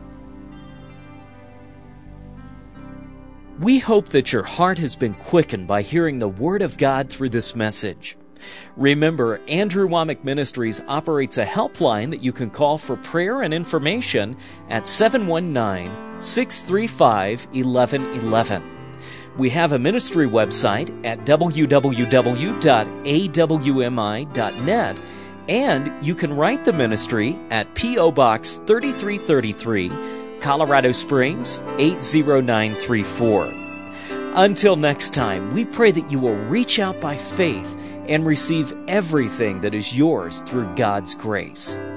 We hope that your heart has been quickened by hearing the Word of God through this message. Remember, Andrew Wommack Ministries operates a helpline that you can call for prayer and information at 719-635-1111. We have a ministry website at www.awmi.net, and you can write the ministry at P.O. Box 3333, Colorado Springs 80934. Until next time, we pray that you will reach out by faith and receive everything that is yours through God's grace.